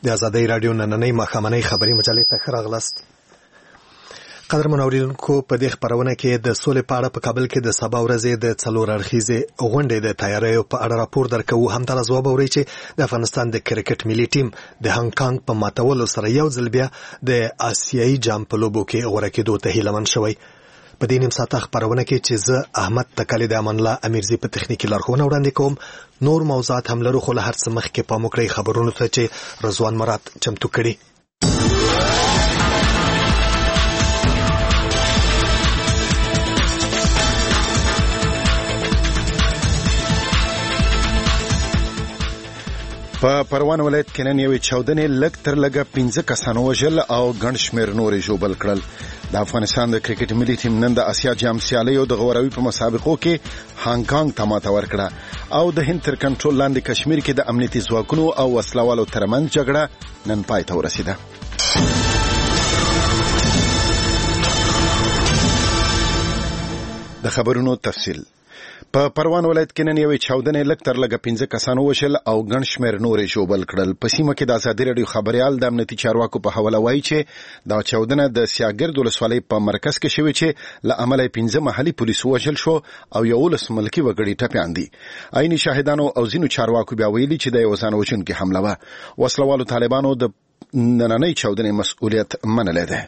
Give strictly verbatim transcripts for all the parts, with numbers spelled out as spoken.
د آزادۍ راډیو نننۍ ماښامنۍ خبري مجلې ته ښه راغلاست. قدرمن اورېدونکو، په دې خپرونه کې د سولې په اړه په کابل کې د سبا ورځې د څلور اړخیزې غونډې د تیاریو په اړه راپور درکوو. همداراز وبورئ چې د افغانستان د کرکټ ملي ټیم د هانګ کانګ په ماتولو سره یو ځل بیا د آسیایي جام په لوبو کې غوره کېدو ته هیلهمن شوی. په دې نیم ساعته خپرونه کې چې زه احمد تکلی د امان الله امیرزي په تخنیکي لارښوونه وړاندې کوم، نور موضوعات هم لرو، خو له هر څه مخکې پام وکړئ خبرونو ته چې رضوان مراد چمتو کړي. په پروان ولایت کې نن یوې چاودنې لږ تر لږه پنځه کسان وژل او ګڼ شمېر نورې ژوبل کړل. د افغانستان د کرکټ ملي ټیم نن د اسیا جام سیالیو د غوروي په مسابقو کې هانګ کانګ ته ماته ورکړه او د هند تر کنټرول لاندې کشمیر کې د امنیتي ځواکونو او وسلوالو ترمنځ جګړه نن پای ته ورسېده. د خبرونو تفصیل. په پروان ولایت کې نن یوې چاودنې لږ تر لږه پنځه کسان وژل او ګڼ شمېر نورې ژوبل کړل. په سیمه کې د ازادي راډیو خبریال د امنیتي چارواکو په حواله وایي چې دا چاودنه د سیاګرد ولسوالۍ په مرکز کې شوې چې له امله پنځه محلي پولیس وژل شو او یولس ملکي وګړي ټپیان دي. عیني شاهدانو او ځینو چارواکو بیا ویلي چې د یو ځان وژونکي حمله وه. وسلوالو طالبانو د نننۍ چاودنې مسؤلیت منلی دی.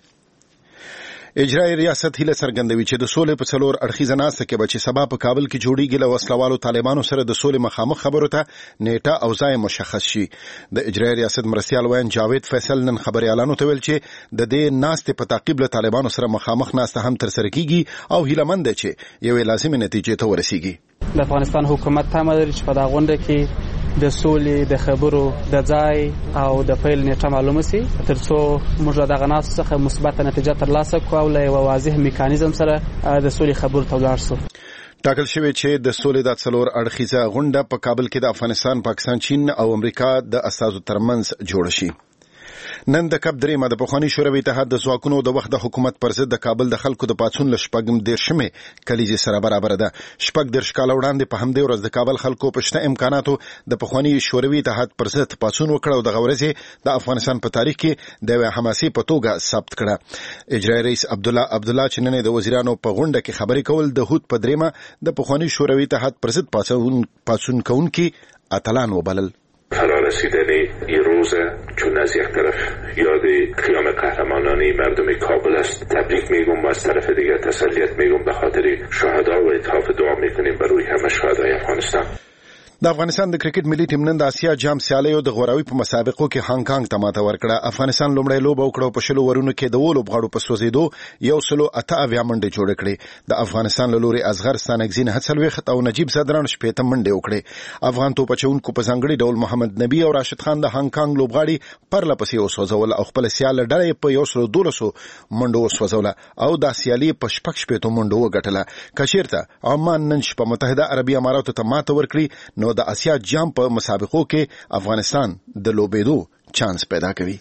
اجرایي ریاست هیله څرګندوي چې د سولې په څلور اړخیزه ناسته کې به چې سبا په کابل کې جوړیږي له وسلوالو طالبانو سره د سولې مخامخ خبرو ته نیټه او ځای مشخص شي. د اجرایي ریاست مرستیال وین جاوید فیصل نن خبريالانو ته ویل چې د دې ناستې په تعقیب له طالبانو سره مخامخ ناسته هم ترسره کیږي او هیله مند دی چې یوې لازمي نتیجې ته ورسیږي. د افغانستان حکومت تمه لري چې په دا غونډه کې د سولې د خبرو د ځای او د پیل نیټه معلومه سي ترڅو موږ دغه ناس څخه مثبت نتیجه ترلاسه کوو او له یو واضح میکانیزم سره د سولې خبرو ته ولاړ شو. ټاکل شوی چې د سولې د څلور اړخیزه غونډه په کابل کې د افغانستان، پاکستان، چین او امریکا د استازو ترمنځ جوړ شي. نن د کب درېمه د پخواني شوروي اتحاد د ځواکونو د وخت د حکومت پر ضد د کابل د خلکو د پاڅون له شپږم دېرشمې کلیزې سره برابر ده. شپږ دېرش کاله وړاندې په همدې ورځ د کابل خلکو په شته امکاناتو د پخواني شوروي اتحاد پر ضد پاڅون وکړ او دغه ورځ د افغانستان په تاریخ کې د یوې حماسي په توګه ثبت کړه. اجرایي رئیس عبدالله عبدالله چې نن د وزیرانو په غونډه کې خبرې کول د هوت په درېمه د پخواني شوروي اتحاد پر ضد پاڅون پاڅون کوونکي اتلان وبلل. فرارسیدنی این روز چون از یک طرف یاد قیام قهرمانانی مردم کابل است تبریک میگم و از طرف دیگر تسلیت میگم به خاطر شهدا و اتحاف دعا میکنیم بر روی همه شهدای افغانستان. د افغانستان د کرکټ ملي ټیم نن د اسیا جام سیالیو د غوروي په مسابقو کې هانګ کانګ ته ماته ورکړه. افغانستان لومړی لوبه وکړه په شلو ورونو کې د وولو بغاړو په سوځېدو یو سلو اته اویا منډې جوړې کړې. د افغانستان له لوري اصغر ستانکزي نهه څلوېښت او نجیب زدران شپېته منډې وکړې. افغان توپچوونکو په ځانګړي ډول محمد نبي او راشد خان د هانګ کانګ لوبغاړي پرله پسې وسوځول او خپل سیال ډله په یو سلو دولسو منډو وسوځوله او د سیالي په شپږ شپېتو منډو وګټله. که چېرته عمان نن شپه متحده عربي اماراتو ته ماته ورکړي نو د اسیا جام په مسابقو کې افغانستان د لوبېدو چانس پیدا کوي.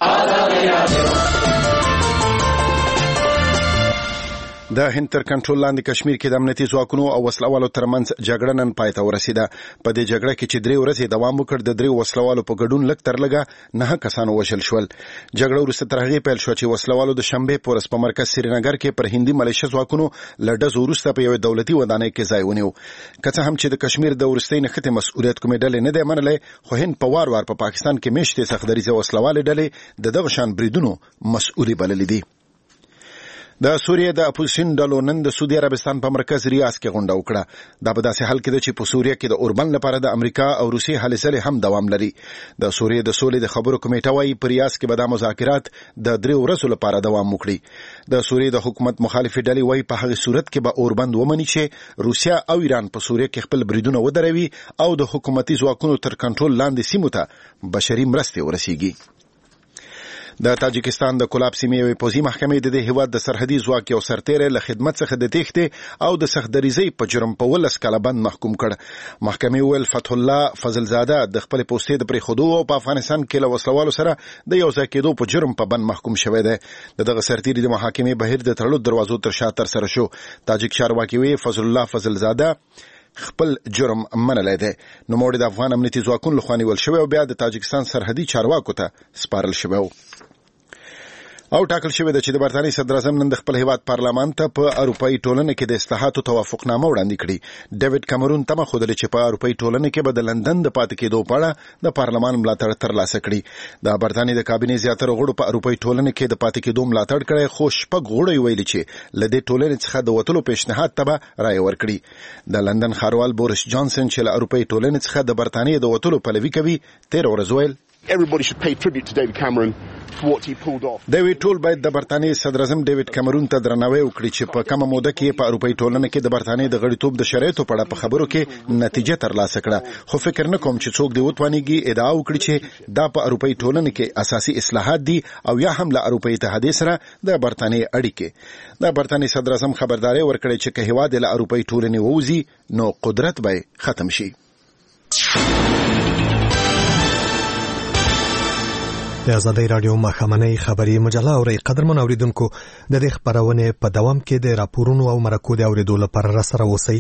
د هند تر کنټرول لاندې کشمیر کې د امنیتي ځواکونو او وسلوالو ترمنځ جګړه نن پای ته ورسېده. په دې جګړه کې چې درې ورځې دوام وکړ د درې وسلوالو په ګډون لږ تر لږه نهه کسان وژل شول. جګړه وروسته تر هغې پیل شوه چې وسلوالو د شنبې په ورځ په مرکز سرینګر کې پر هندي ملیشه ځواکونو له ډزو وروسته په یوې دولتي ودانۍ کې ځای ونیو. که څه هم چې د کشمیر د وروستۍ نښتې مسؤلیت کومې ډلې نه دی منلی، خو هند په وار وار په پاکستان کې میشتې سختدریځه وسلوالې ډلې د دغه شان بریدونو مسؤلې بللې دي. د سوریې د اپوزیشن ډلو نن د سعودي عربستان په مرکز ریاض کې غونډه وکړه. دا په داسې حال کې ده چې په سوریه کې د اوربند لپاره د امریکا او روسیې هلې ځلې هم دوام لري. د سوریې د سولې د خبرو کمیټه وايي په ریاض کې به دا مذاکرات د درې ورځو لپاره دوام وکړي. د سوریې د حکومت مخالفې ډلې وايي په هغه صورت کې به اوربند ومني چې روسیا او ایران په سوریه کې خپل بریدونه ودروي او د حکومتي ځواکونو تر کنټرول لاندې سیمو ته بشري مرستې ورسیږي. د تاجکستان د کولاب سیمې یوې پوځي محکمې د دې هیواد د سرحدي ځواک یو سرتیری له خدمت څخه د تېښتې او د سختدریځۍ په جرم په ولس کاله بند محکوم کړ. محکمې وویل فتح الله فضلزاده د خپلې پوستې د پرېښودو او په افغانستان کې له وسلوالو سره د یو ځای کېدو په جرم په بند محکوم شوی دی. د دغه سرتیري د محاکمې بهیر د تړلو دروازو تر شا ترسره شو. تاجک چارواکي وایي فضل الله فضلزاده خپل جرم منلی دی. نوموړي د افغان امنیتي ځواکونو لخوا نیول شوی او بیا د تاجکستان سرحدي چارواکو ته سپارل شوی و. او ټاکل شوی ده چې د برتانیې صدر اعظم نن د خپل هیواد پارلمان ته په اروپایي ټولنه کې د اصلاحاتو توافقنامه وړاندې کړي. ډیوډ کامرون تمه ښودلې چې په اروپایي ټولنه کې به د لندن د پاتې کېدو په اړه د پارلمان ملاتړ ترلاسه کړي. د برتانیې د کابینې زیاتره غړو په اروپایي ټولنه کې د پاتې کېدو ملاتړ کړی، خو شپږ غړو یې ویلي چې له دې ټولنې څخه د وتلو پیشنهاد ته به رایه ورکړي. د لندن ښاروال بوریس جانسن چې له اروپایي ټولنې څخه د برتانیې د وتلو پلوي کوي، تېره ورځ ویل Everybody should pay tribute to David Cameron for what he pulled off. دوی ټول باید د برتانیې صدر اعظم ډیوډ کامرون ته درناوی وکړي چې په کومه موده کې په اروپایي ټولنه کې د برتانیې د غړیتوب د شرایطو په اړه په خبرو کې نتیجه ترلاسه کړه. خو فکر نه کوم چې څوک دې وتوانیږي ادعا وکړي چې دا په اروپایي ټولنه کې اساسي اصلاحات دي او یا هم له اروپایي اتحادیې سره د برتانیې اړیکې. د برتانیې صدر اعظم خبرداری ورکړی چې که هیواد له اروپایي ټولنې ووځي نو قدرت به ختم شي. د آزادۍ راډیو ماښامنۍ خبري مجله اورئ. قدرمن اوریدونکو، د دې خپرونې په دوام کې د راپورونو او مرکو د اوریدو لپاره راسره اوسئ.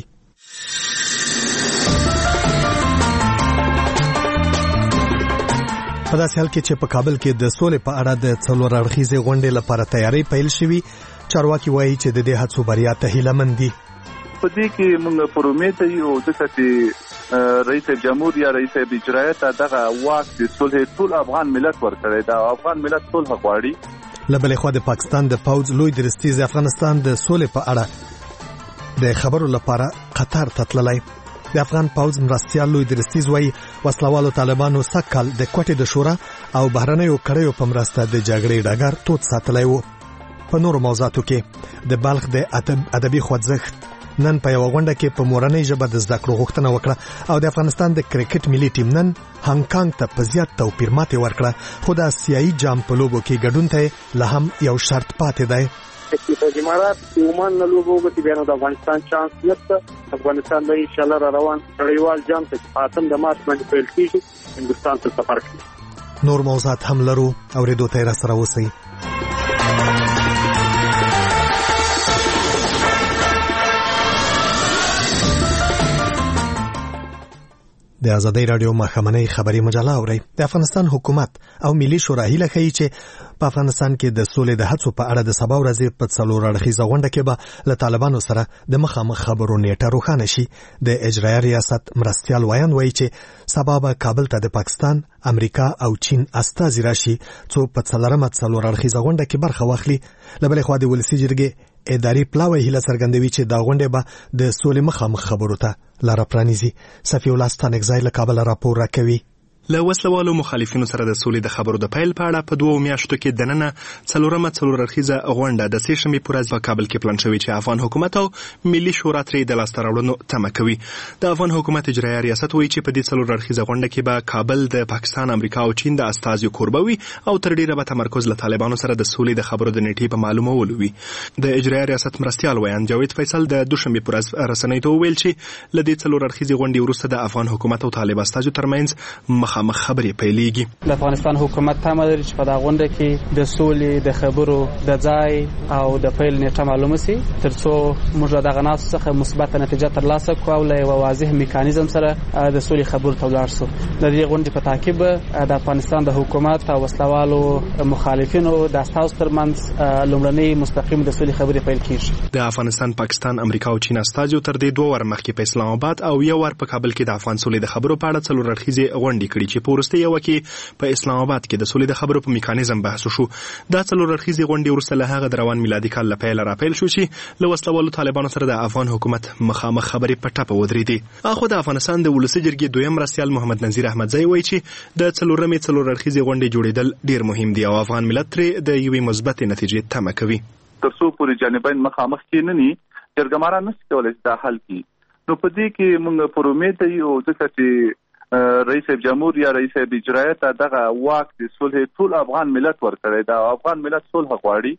په داسې حال کې چې په کابل کې د سولې په اړه د څلور اړخیزې غونډې لپاره تیاری پیل شوي، چارواکي وایي چې د دې هڅو بریا ته هیله مند دي. په دې کې موږ پر امید یو ځکه چې رئیس جمهور یا رئیس اجرایه ته دغه واک د صلح ټول افغان ملت ورکړی دا افغان ملت صلح غواړي. له بلې خوا د پاکستان د پوځ لوی درستیز افغانستان د سولې په اړه د خبرو لپاره قطر ته تللی. د افغان پوځ مرستیال لوی درستیز وایي وسلوالو طالبانو سږ کال د کوټې د شورا او بهرنیو کړیو په مرسته د جګړې ډګر تود ساتلی و. په نورو موضوعاتو کې د بلخ د ادبي خوځښت نن په یوه غونډه کې په مورنۍ ژبه د زده کړو غوښتنه وکړه او د افغانستان د کرکټ ملي ټیم نن هانګ کانګ ته په زیات توپیر ماتې ورکړه، خو د آسیایي جام په لوبو کې ګډون ته لا هم یو شرط پاتې دی. د امارات د عمان نه لوبو کې بیا نو د افغانستان چانس نشته. افغانستان به ان شاء الله را روان نړیوال جام ته په اتم د مارچ باندې پیل کیږي، هندوستان ته سفر کوي. نور موضوعات هم لرو، اورېدو ته را سره اوسئ. د آزادۍ راډیو ماښامنۍ خبري مجله اورئ. د افغانستان حکومت او ملي شورا هیله ښیي چې په افغانستان کې د سولې د هڅو په اړه د سبا ورځې په څلور اړخیزه غونډه کې به له طالبانو سره د مخامخ خبرو نیټه روښانه شي. د اجرایه ریاست مرستیال ویان وایي چې سبا به کابل ته د پاکستان، امریکا او چین استازي راشي څو په څلورمه څلور اړخیزه غونډه کې برخه واخلي. له بلې خوا د ولسي جرګې اداري پلاوی هیله څرګندوي چې دا غونډه به د سولې مخامخ خبرو ته لاره پرانیزي. صفی الله ستانکزی له کابل راپور راکوي. له وسلوالو مخالفینو سره د سولې د خبرو د پیل په اړه په دوو میاشتو کې دننه څلورمه څلور اړخیزه غونډه د سې شنبې په ورځ په کابل کې پلان شوې چې افغان حکومت او ملي شورا ترې د لاسته راوړنو تمه کوي. د افغان حکومت اجرایه ریاست وایي چې په دې څلور اړخیزه غونډه کې به کابل د پاکستان، امریکا او چین د استازیو کوربه وي او تر ډیره به تمرکز له طالبانو سره د سولې د خبرو د نیټې په معلومولو وي. د اجرایه ریاست مرستیال ویان جاوید فیصل د دوشنبې په ورځ رسنیو ته وویل چې له دې څلور اړخیزې غونډې وروسته د افغان حکومت او طالب استازیو ترمنځ مخامخ خبرې پیل د افغانستان حکومت تمه لري چې په دا غونډه کې د سولې د خبرو د ځای او د پیل نیټه معلومه سي ترڅو موږ دغه ناسو څخه مثبت نتیجه ترلاسه کړو او له یو واضح میکانیزم سره د سولې خبرو ته ولاړ شو. د دې غونډې په تعقیب د افغانستان د حکومت او وسلوالو مخالفینو د استازو ترمنځ لومړنۍ مستقیم د سولې خبرې پیل کیږي. د افغانستان، پاکستان، امریکا او چین استازو تر دې دوه ور مخکې په اسلام آباد او یو ور په کابل کې د افغان سولې د خبرو په اړه څلور اړخیزې غونډې کړې چې په وروستي یو کې په اسلام آباد کې د سولې د خبرو په میکانیزم بحث شو. دا څلور اړخیزې غونډې وروسته له هغه د روان میلادي کال له پیله راپیل شو چې له وسلوالو طالبانو سره د افغان حکومت مخامخ خبرې په ټپه ودرېدې. اخو د افغانستان د ولسي جرګې دویم مرستیال محمد نذیر احمدزی وایي چې د څلورمې څلور اړخیزې غونډې جوړېدل ډیر مهم دي او افغان ملت ترې د یوې مثبتې نتیجې تمه کوي. تر څو پورې جانبین مخامخ کېنني جرګماران نشي کولای دا حل کړي. نو په دې کې موږ پر امید یو ځکه چې رئیس جمهور یا رئیس اجرایه ته دغه واک د صلح ټول افغان ملت ورکړی دا افغان ملت صلح غواړي.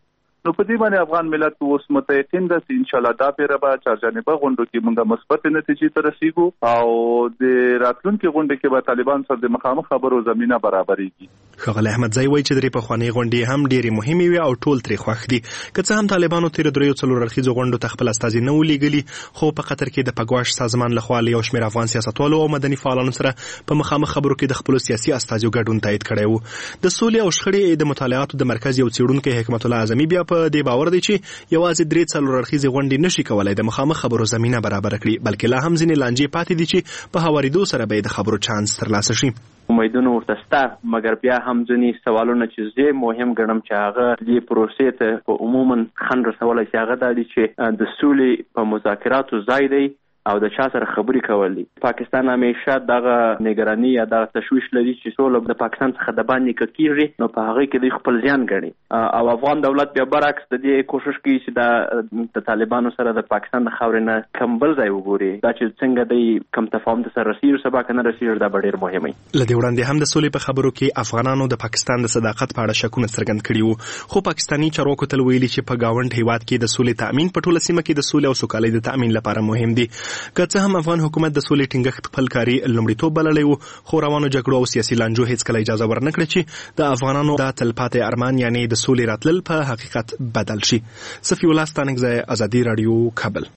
نو په دې باندې افغان ملت اوس متيقن ده چې ان شاء الله دا پیره به چارجانبه غونډو کې موږ مثبت نتیجې ته رسیږو او د راتلونکي غونډې کې به طالبان سره د مخامخ خبرو زمينه برابرېږي. ښاغلی احمدزی وایي چې درې پخوانۍ غونډې هم ډېرې مهمې وي او ټول ترې خوښ دي. که څه هم طالبانو تېرو دریو څلور اړخیزو غونډو ته خپل استازي نه ولېږلي، خو په قطر کې د پګواش سازمان لخوا له یو شمېر افغان سیاستوالو او مدني فعالانو سره په مخامخ خبرو کې د خپلو سیاسي استازیو ګډون تایید کړی و. د سولې او شخړې د مطالعاتو د مرکز یو څېړونکی حکمت الله اعظمي بیا په دې باور دی چې یوازې درې څلور اړخیزې غونډې نشي کولی د مخامخ خبرو زمینه برابره کړي، بلکې لا هم ځینې لانجې پاتې دي چې په هوارېدو سره به د خبرو چانس ترلاسه شي. امیدونه ورته شته، مګر بیا هم ځینې سوالونه چې زه مهم ګڼم چې هغه دې پروسې ته په عموما خنډ رسولی چې هغه دا دي چې د سولې په مذاکراتو ځای دی او د چا سره خبرې کول دي. پاکستان همیشه دغه نگرانی یا دغه تشویش لري چې سوله د پاکستان څخه د باندې کېږي، نو په هغه کې دوی خپل ځان ګڼي او افغان دولت بیا برعکس د دې کوشش کوي چې د طالبانو سره د پاکستان د خاورې نه کم بل ځای وګوري. دا چې څنګه دوی کم تفاهم سره رسیږي سبا که نه رسیږي دا به ډېر مهم وي. له دې وړاندې هم د سولې په خبرو کې افغانانو د پاکستان د صداقت په اړه شکونه څرګند کړي وو، خو پاکستاني چارواکو تل ویلي چې په ګاونډ هیواد کې د سولې تأمین په ټوله سیمه کې د سولې او سوکالۍ د تأمین لپاره مهم دي. که څه هم افغان حکومت د سولې ټینګښت خپل کاري لومړیتوب بللی و، خو روانو جګړو او سیاسي لانجو هیڅکله اجازه ورنکړه چې د افغانانو دا تلپاتې ارمان یعنې د سولې راتلل په حقیقت بدل شي. صفي الله ستانکزی، ازادي راډیو، کابل.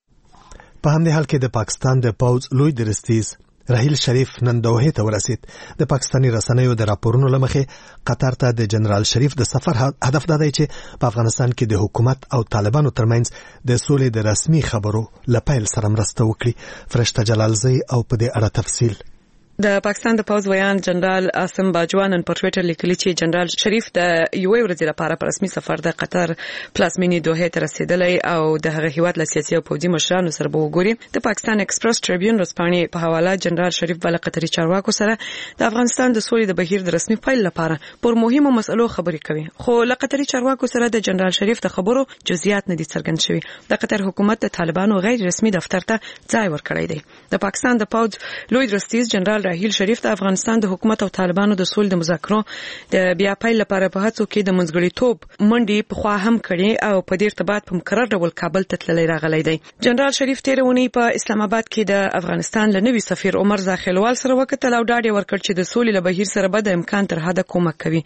په همدې حال کې د پاکستان د پوځ لوی درستیز راحیل شریف نن دوحې ته ورسید. د پاکستاني رسنیو د راپورونو له مخې قطر ته د جنرال شریف د سفر هدف دا دی چې په افغانستان کې د حکومت او طالبانو ترمنځ د سولې د رسمي خبرو له پیل سره مرسته وکړي. فرشته جلالزی او په دې اړه تفصیل. د پاکستان د پوز ویان جنرال عاصم باجوان په ټوئیټر لیکلي چې جنرال شریف د یوې ورځې لپاره په رسمي سفر د قطر پلازمینې دوحې ته رسیدلی او د هغه هیواد له سیاسي او پوځي مشرانو سره به وګوري. د پاکستان ایکسپریس ټریبیون ورځپاڼې په حواله جنرال شریف بل قطري چارواکو سره د افغانستان د سولې د بهیر د رسمي پیل لپاره پر مهمو مسلو خبرې کوي، خو له قطري چارواکو سره د جنرال شریف د خبرو جزئیات نه دي څرګند شوي. د قطر حکومت د طالبانو غیر رسمي دفتر ته ځای ورکړی دی. د پاکستان د پوز لوی درستیز جنرال راحیل شریف د افغانستان د حکومت او طالبانو د سولې د مذاکرو د بیا پیل لپاره په هڅو کې د منځګړیتوب منډې په خوا هم کړي او په دې ارتباط په مقرر ډول کابل ته تللی راغلی دی. جنرال شریف تېره اونۍ په اسلام آباد کې د افغانستان له نوي سفیر عمر زاخیلوال سره وکتل او ډاډ یې ورکړ چې د سولې له بهیر سره به د امکان تر حده کومک کوي.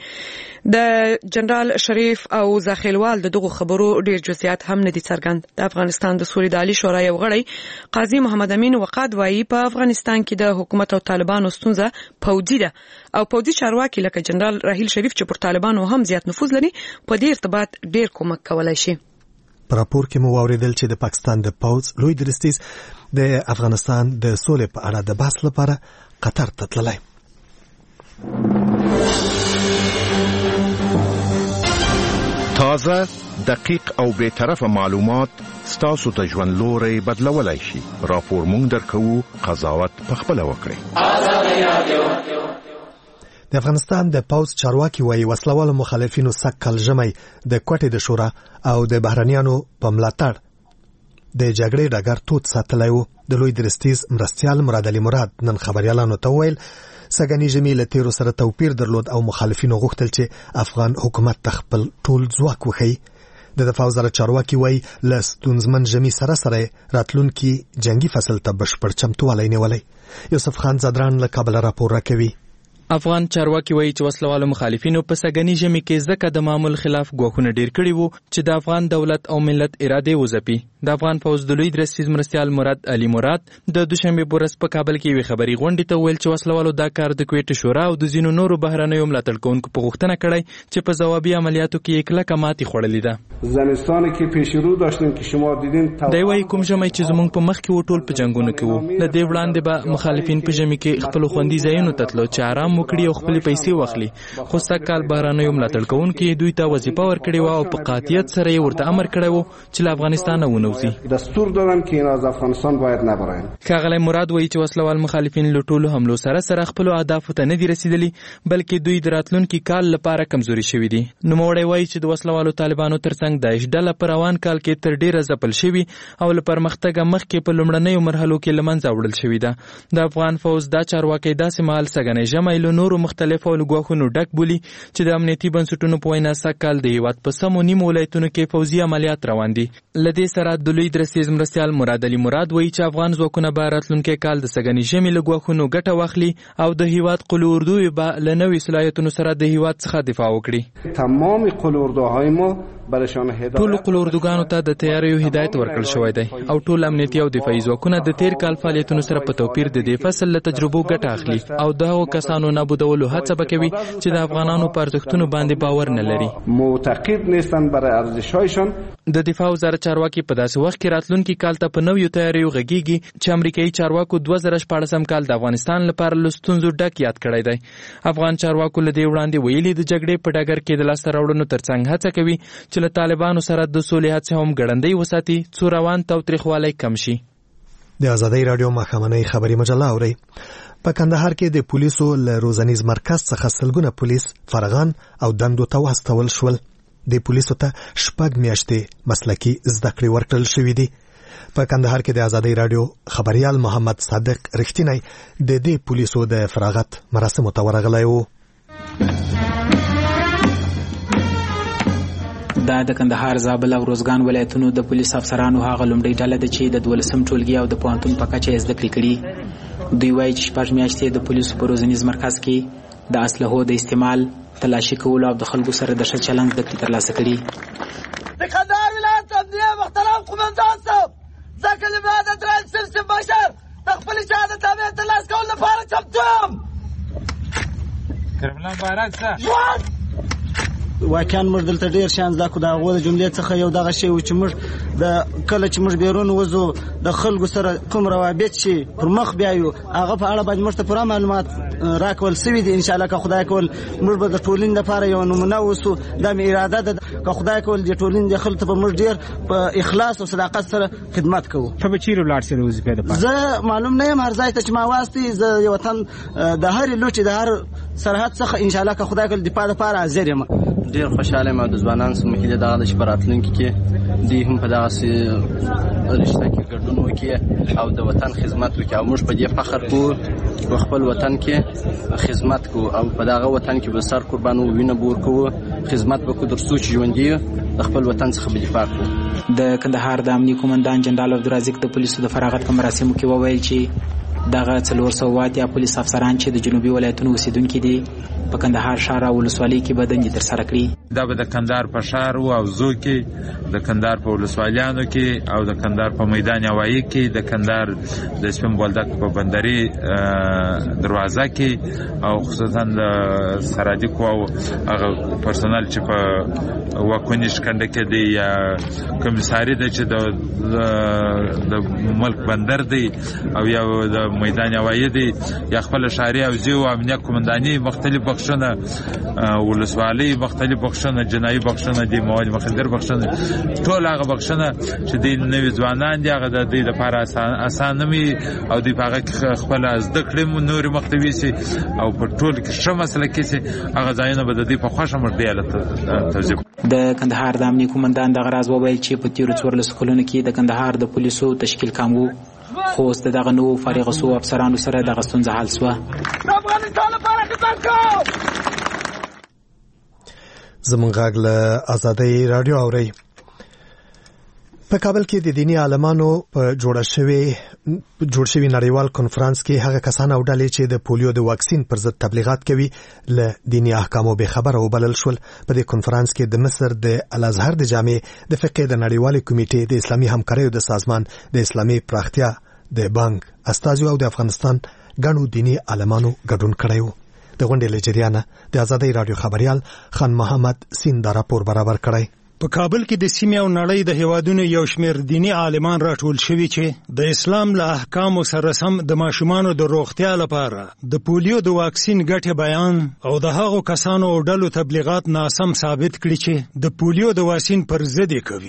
د جنرال شریف او زاخیلوال د دغو خبرو ډېر جزئیات هم نه دي څرګند. د افغانستان د سولې د عالي شورا یو غړی قاضي محمد امین وقاد وایي په افغانستان کې د حکومت او طالبانو ستونزه پوځي ده او پوځي چارواکي لکه جنرال راحیل شریف چې پر طالبانو هم زیات نفوذ لري په دې ارتباط ډیر کومک کولای شي. په راپور کې مو واوریدل چې د پاکستان د پوځ لوی درستیز د افغانستان د سولې په اړه د بحث لپاره قطر ته تللی. تازه، دقیق او بے طرفه معلومات ستاسو ته ژوند لوري بدلولای شي. راپور مونږ درکو، قضاوت په خپل وکړئ. د افغانستان د پوځ چارواکي وایي وسلوالو مخالفینو سږ ژمی د کوټې د شورا او د بهرنیانو په ملاتړ د جګړې ډګر تود ساتلی و. د لوی درستیز مرستیال مراد علي مراد نن خبريالانو ته وویل سږني ژمي له تیرو سره توپیر درلود او مخالفینو غوښتل چې افغان حکومت ته خپل ټول ځواک وښیي. د دفاع وزارت چارواکي وایي له ستونزمن ژمي سره سره راتلونکي جنگي فصل ته بشپړ چمتووالی نیولی. یوسف خان زدران له کابل راپور راکوي. افغان چارواکي وایي چې وسلوالو مخالفینو په سږني ژمي کې ځکه د معمول خلاف ګواښونه ډیر کړي وو چې د افغان دولت او ملت اراده وځپي. د افغان پوځ د لوی درستیز مرستیال مراد علي مراد د دوشنبه ورځ په کابل کې یوې خبري غونډې ته ویل چې وسلوالو دا کار د کوټې شورا او د ځینو نورو بهرنیو ملاتړ کوونکو په غوښتنه کړی چې په ځوابي عملیاتو کې یې کلکه ماتې خوړلې ده. زمستانی کې پیشرو داشتیم که شما دیدین دی وایي کوم ژمی چې زموږ په مخ کې و ټول په جنګونو کې وو. له دې وړاندې به مخالفین په ژمي کې خپل خوندي ځایونو ته تلل چې آرام وکړي او خپل پیسې واخلي، خو سږ کال بهرنیو ملاتړ کوونکو دوی ته وظیفه ورکړې وه او په قاطعیت سره یې ورته امر کړی و چې له افغانستانه ونه وځي. دستور دادن که این از افغانستان باید نبرن. ښاغلی مراد وایي چې وسلوال مخالفین له ټولو حملو سره سره خپلو اهدافو ته نه دي رسیدلي بلکې دوی د راتلونکي کال لپاره کمزوري شوي دي. نوموړی وایي چې د وسلوالو طالبانو ترڅنګ داعش ډله په روان کال کې تر ډیره ځپل شوي او له پرمختګه مخکې په لومړنیو مرحلو کې له منځه وړل شوي ده. د افغان فوز دا چارواکی داسې مهال سږنی ژمی له نورو مختلفو لګواښونو ډک بولي چې د امنیتي بنسټونو په وینا سږ کال د هیواد په سمو نیمو ولایتونو کې پوځي عملیات روان دي. له دې سره د لوی درستیز مرستیال مراد علي مراد وایي چې افغان ځواکونه به راتلونکی کال د سږني ژمي له ګواښونو ګټه واخلي او د هیواد قلو اردو به له نوي صلاحیتونو سره د هیواد څخه دفاع وکړي. تمام قلو اردوهای ما ټولو قلو اردوګانو ته د تیاریو هدایت ورکړل شوی دی او ټول امنیتي او دفاعي ځواکونه د تیر کال فعالیتونو سره په توپیر د دې فصل له تجربو ګټه اخلي او د هغو کسانو نابودولو هڅه به کوي چې د افغانانو په ارزښتونو باندې باور نه لري. معتقد نیستن برای ارزش‌هایشان. د دفاع وزارت چارواکي په داسې وخت کې راتلونکي کال ته په نویو تیاریو غږیږي چې امریکایي چارواکو دوه زره شپاړسم کال د افغانستان لپاره له ستونزو ډک یاد کړی دی. افغان چارواکو له دې وړاندې ویلي د جګړې په ډګر کې د لاسته راوړنو ترڅنګ هڅه کوي چې له طالبانو سره د سولې هڅې هم ګړندۍ وساتي څو روان تاوتریخوالی کم شي. د آزادۍ راډیو ماښامنۍ خبري مجله اورئ. په کندهار کې د پولیسو له روزنیز مرکز څخه سلګونه پولیس فارغان او دندو ته واستول شول. د پولیسو ته شپږ میاشتې مسلکي زده کړې ورکړل شوې دي. په کندهار کې د آزادۍ راډیو خبريال محمد صادق رښتینی د دې پولیسو د فراغت مراسمو ته ورغلی و. دا د کندهار، زابل او روزګان ولایتونو د پولیس افسرانو هغه لومړۍ ډله ده چې د دولسم ټولګي او د پوهنتون په کچه یې زده کړې کړي. دوی وایي چې شپږ میاشتې د پولیسو په روزنیز مرکز کې د اسلحو د استعمال، تلاشي کولو او د خلکو سره د ښه چلند زده کړې ترلاسه کړي. د کندهار ولایت امنیه محترم قومندان صاحب زه کلمه د درایب سرسم بشر د خپلې شهادت تابع ترلاسه کولو لپاره چمتو یم. کربلان بارک صاحب واقعا موږ دلته ډیر شان زده کو. د هغو د جملې څخه یو دغه شی و چې موږ د کله چې موږ بیرون وځو د خلکو سره کوم روابط شي پر مخ بیایو هغه په اړه باندې موږ ته پوره معلومات راکول سوي دي. ان شاء الله که خدای کول موږ به د ټولنې لپاره یو نمونه اوسو. دا مې اراده ده که خدای کول د ټولنې د خلکو په موږ ډیر په اخلاص او صداقت سره خدمت کوو. ته به چیرې ولاړ سې وظیفې لپاره؟ زه معلوم نه یم هر ځای ته چې ما واستي. زه یو وطن د هرې لوچې د هر سرحد څخه ان شاء الله که خدای کول دفاع لپاره حاضر یم. ډیر خوشاله یم او د ځوانانو سره مخې دغه د شپراتلونکو کې دوی هم په دغه رشته کې ګډون وکړي او د وطن خدمت وکړي او موږ په دې فخر کوو په خپل وطن کې خدمت کوو او په دغه وطن کې به سر قربان وینه بور کوو خدمت وکړو تر څو چې ژوندي د خپل وطن څخه به دفاع کوو. د کندهار د امنیه قومندان جنرال عبدالرزاق د پولیسو د فراغت په مراسمو کې وویل چې دغه څلور سوه اتیا پولیس افسران چې د جنوبي ولایتونو اوسیدونکي دي په کندهار ښار او ولسوالۍ کې به دندې ترسره کړي. دا به د کندهار په ښار او زو کې، د کندهار په ولسوالیانو کې او د کندهار په میدان هوایي کې، د کندهار د سپین بولدک په بندري دروازه کې او خصوصا د سرحدي قواو هغه پرسونل چې په واکونی شکنډه کې دی یا کمیساري ده چې د ملک بندر دی او یا د میدان هوایي دی یا خپل ښاري او زیو امنیه قومنداني مختلف بخشونه ولسوالۍ مختلف بخشونه جنایي بخشونه دي مواد مخدر بخشونه ټول هغه بخشونه چې د نوي ځوانان دي هغه د دې لپاره اسان نه وي او د هغه خپل زده کړې نور مختوي سي او په ټول کې ښه مسله کې سي هغه ځایونه به د دې په خوښه مړدیاله توضیح. د کندهار د امنیه قومندان د غراز وویل چې په تیرو څوارلسو کلونو کې د کندهار د پولیسو تشکیل کم و خو اوس د دغه نوو فارغ شوو افسرانو سره دغه ستونزه حل شوه. زمونږ غږ له آزادۍ راډیو اورئ. په کابل کې د دینی عالمانو په جوړ شوی جوړ شوی نړیوال کنفرانس کې هغه کسان او ډلې چې د پولیو د واکسین پر ضد تبلیغات کوي له دینی احکامو به خبره وبلل شول. په دې کنفرانس کې د مصر د الازهر د جامع د فقه د نړیوالې کمیټې د اسلامي همکاریو د سازمان د اسلامي پراختیا د بانک استازیو او د افغانستان ګڼو دینی عالمانو ګډون کړی و. د غونډې له جریانه د آزادۍ راډیو خبريال خان محمد سین دا راپور برابر کړی. په کابل کې د سیمې او نړۍ د هیوادونو یو شمېر دینی عالمان راټول شوي چې د اسلام له احکامو سره سم د ماشومانو د روغتیا لپاره د پولیو د واکسین ګټې بیان او د هغو کسانو او ډلو تبلیغات ناسم ثابت کړي چې د پولیو د واکسین پر ضد کوي.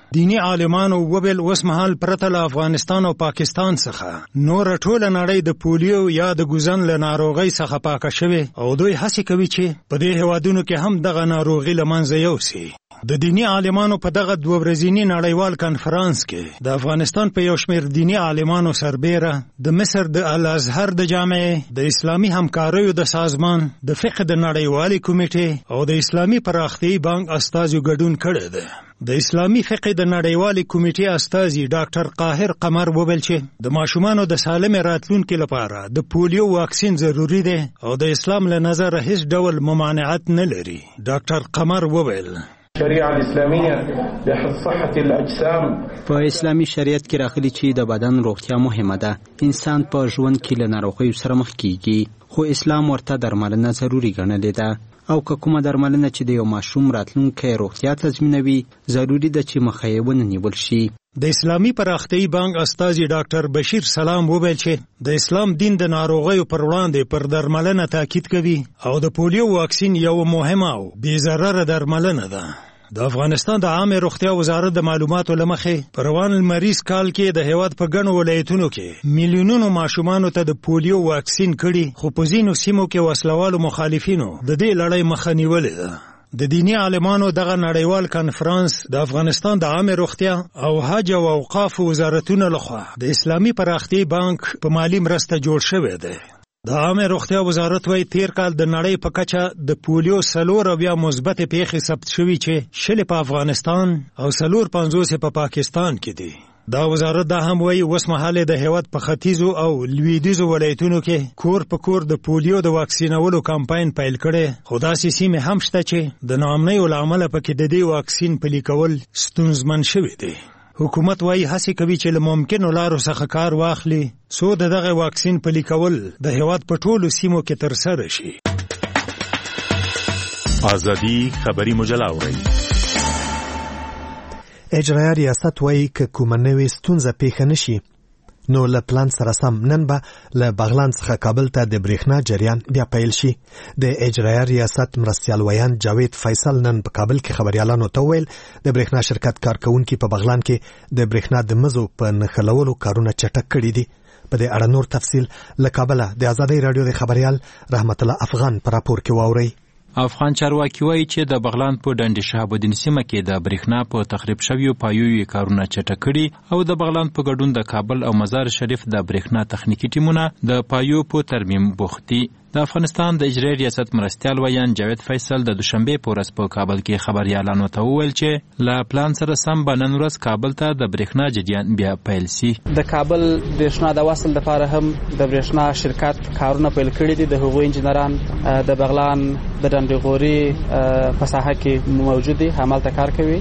دینی عالمانو وبل وسمحال پرته له افغانستان او پاکستان څخه نور ټوله نړۍ د پولیو یا د ګوزن له ناروغۍ څخه پاکه شوه او دوی هڅه کوي چې په دې هوادونو کې هم دغه ناروغي لمنځه یوسي. د دینی عالمانو په دغه دوه ورځنی نړیوال کنفرانس کې د افغانستان په یو شمېر دینی عالمانو سربېره د مصر د الازهر د جامعې، د اسلامي همکاریو د سازمان، د فقه د نړیوالې کمیټې او د اسلامي پراختیایي بانک استازو ګډون کړی دی. د اسلامي فقه د نړیوالې کمیټې استازي ډاکټر قاهر قمر وویل چې د ماشومانو د سالم راتلونکي لپاره د پولیو واکسین ضروری دی او د اسلام له نظره هیڅ ډول ممانعت نه لري. ډاکټر قمر وویل شریعه اسلامیه د صحت الاجسام په اسلامي شریعت کې راغلي چې د بدن روغتیا مهمه ده. انسان په ژوند کې له ناروغیو سره مخ کیږي خو اسلام ورته درملنه ضروری ګڼلې ده او که کومه درملنه چې د یو ماشوم راتلونکي روغتیا تضمینوي ضروری ده چې مخه یې ونه نیول شي. د اسلامي پراختیایي بانک استازي ډاکټر بشیر سلام وویل چې د اسلام دین د ناروغیو پر وړاندې پر درملنه تاکید کوي او د پولیو واکسین یو مهمه او بې ضرره درملنه ده. د افغانستان د عامه روغتیا وزارت د معلوماتو لمخې په روان المریض کال کې د هیواد په ګڼو ولایتونو کې میلیونونو ماشومانو ته د پولیو واکسین کړي خو په ځینو سیمو کې وسلوالو مخالفینو د دې لړۍ مخه نیولې ده. د دینی عالمانو دغه نړیوال کنفرانس د افغانستان د عامه روغتیا او حج او اوقاف وزارتونو لخوا د اسلامي پراختیایي بانک په مالی مرسته جوړ شوی دی. د عامه روغتیا وزارت وايي تیر کال د نړۍ په کچه د پولیو سلور بیا مثبت پیښې ثبت شوي چې شل په افغانستان او سلور پنځوس په پاکستان کې دي. دا وزارت دا هم وايي اوس مهال د هیواد په ختیځو او لویدیځو ولایتونو کې کور په کور د پولیو د واکسینولو کمپاین پیل کړي خو داسې سیمې هم شته چې د ناامنیو له امله پکې د دې واکسین پلي کول ستونزمن شوي دي. حکومت وايي هڅه کوي چې له ممکنو لارو څخه کار واخلي څو د دغه واکسین پلي کول د هیواد په ټولو سیمو کې ترسره شي. ازادي خبري مجله اوري. اجرایه ریاست وايي که کومه نوې ستونزه پیښه نشي نو له پلان سره سم نن به له بغلان څخه کابل ته د برېښنا جریان بیا پیل شي. د اجرایه ریاست مرستیال ویان جاوید فیصل نن په کابل کې خبريالانو ته ویل د برېښنا شرکت کارکونکي په بغلان کې د برېښنا د مزو په نښلولو کارونه چټک کړي دي. په دې اړه نور تفصیل له کابل د آزادۍ رادیو د خبريال رحمت الله افغان پر راپور کې واوري. افغان چارواکي وایي چې د بغلان په ډنډ شهاب الدین سیمه کې د برېښنا په تخریب شویو پایوي کارونه چټک کړي او د بغلان په ګډون د کابل او مزار شریف د برېښنا تخنیکی ټیمونه د پایو په ترمیم بوخت دي. د افغانستان د اجرایي ریاست مرستیال ویان جاوید فیصل د دوشنبه په ورځ په کابل کې خبريالانو ته وویل چې لا پلان سره سم به نن ورځ کابل ته د برېښنا جریان بیا پیل شي. د کابل برېښنا د وصل لپاره هم د برېښنا شرکت کارونه پیل کړي دي. د هغوی انجنیران د بغلان د ډنډغوري په ساحه کې موجود دي، همالته کار کوي.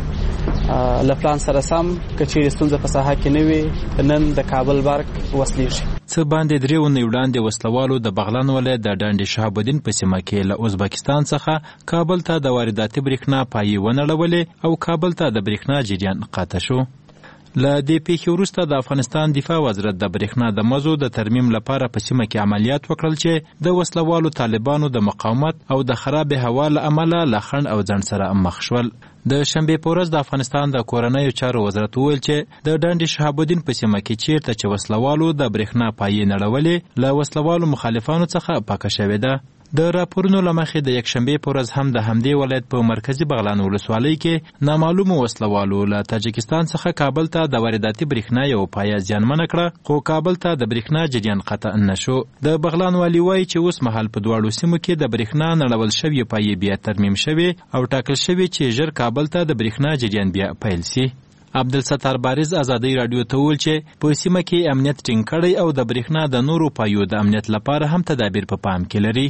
له پلان سره سم کچېرې ستونزه په ساحه کې نه وي نن د کابل برق وصلېږي. څه باندې درې اونۍ وړاندې وسلوالو د بغلان ولایت د ډنډ شهاب الدین په سیمه کې له ازبکستان څخه کابل ته د وارداتي برېښنا پایې ونړولې او کابل ته د برېښنا جریان قاطع شو. له دې پیښې وروسته د افغانستان دفاع وزارت د برېښنا د مزو د ترمیم لپاره په سیمه کې عملیات وکړل چې د وسلوالو طالبانو د مقاومت او د خراب هوا له امله له خنډ او ځنډ سره مخ شول. د شنبه په ورځ د افغانستان د کورنیو چارو وزارت وویل چې د ډنډ شهاب الدین په سیمه کې چیرته چې وسلوالو د برېښنا پایې نړولې له وسلوالو مخالفانو څخه پاکه شوې ده. د راپورونو له مخې د یکشنبه په ورځ هم د همدې ولایت په مرکزی بغلان ولسوالۍ کې نامعلومو وسلوالو له تاجکستان څخه کابل ته د وارداتي برېښنا یو پایه زیانمنه کړه خو کابل ته د برېښنا جریان قطع نه شو. د بغلان والي وایي چې اوس مهال په دواړو سیمو کې د برېښنا نړول شوی پایې بیا ترمیم شوی او ټاکل شوی چې ژر کابل ته د برېښنا جریان بیا پیل شي. عبدالستار بارز آزادۍ رادیو ته وویل چې په سیمه کې امنیت ټینګ کړی او د برېښنا د نورو پایو د امنیت لپاره هم تدابیر په پام کې لري.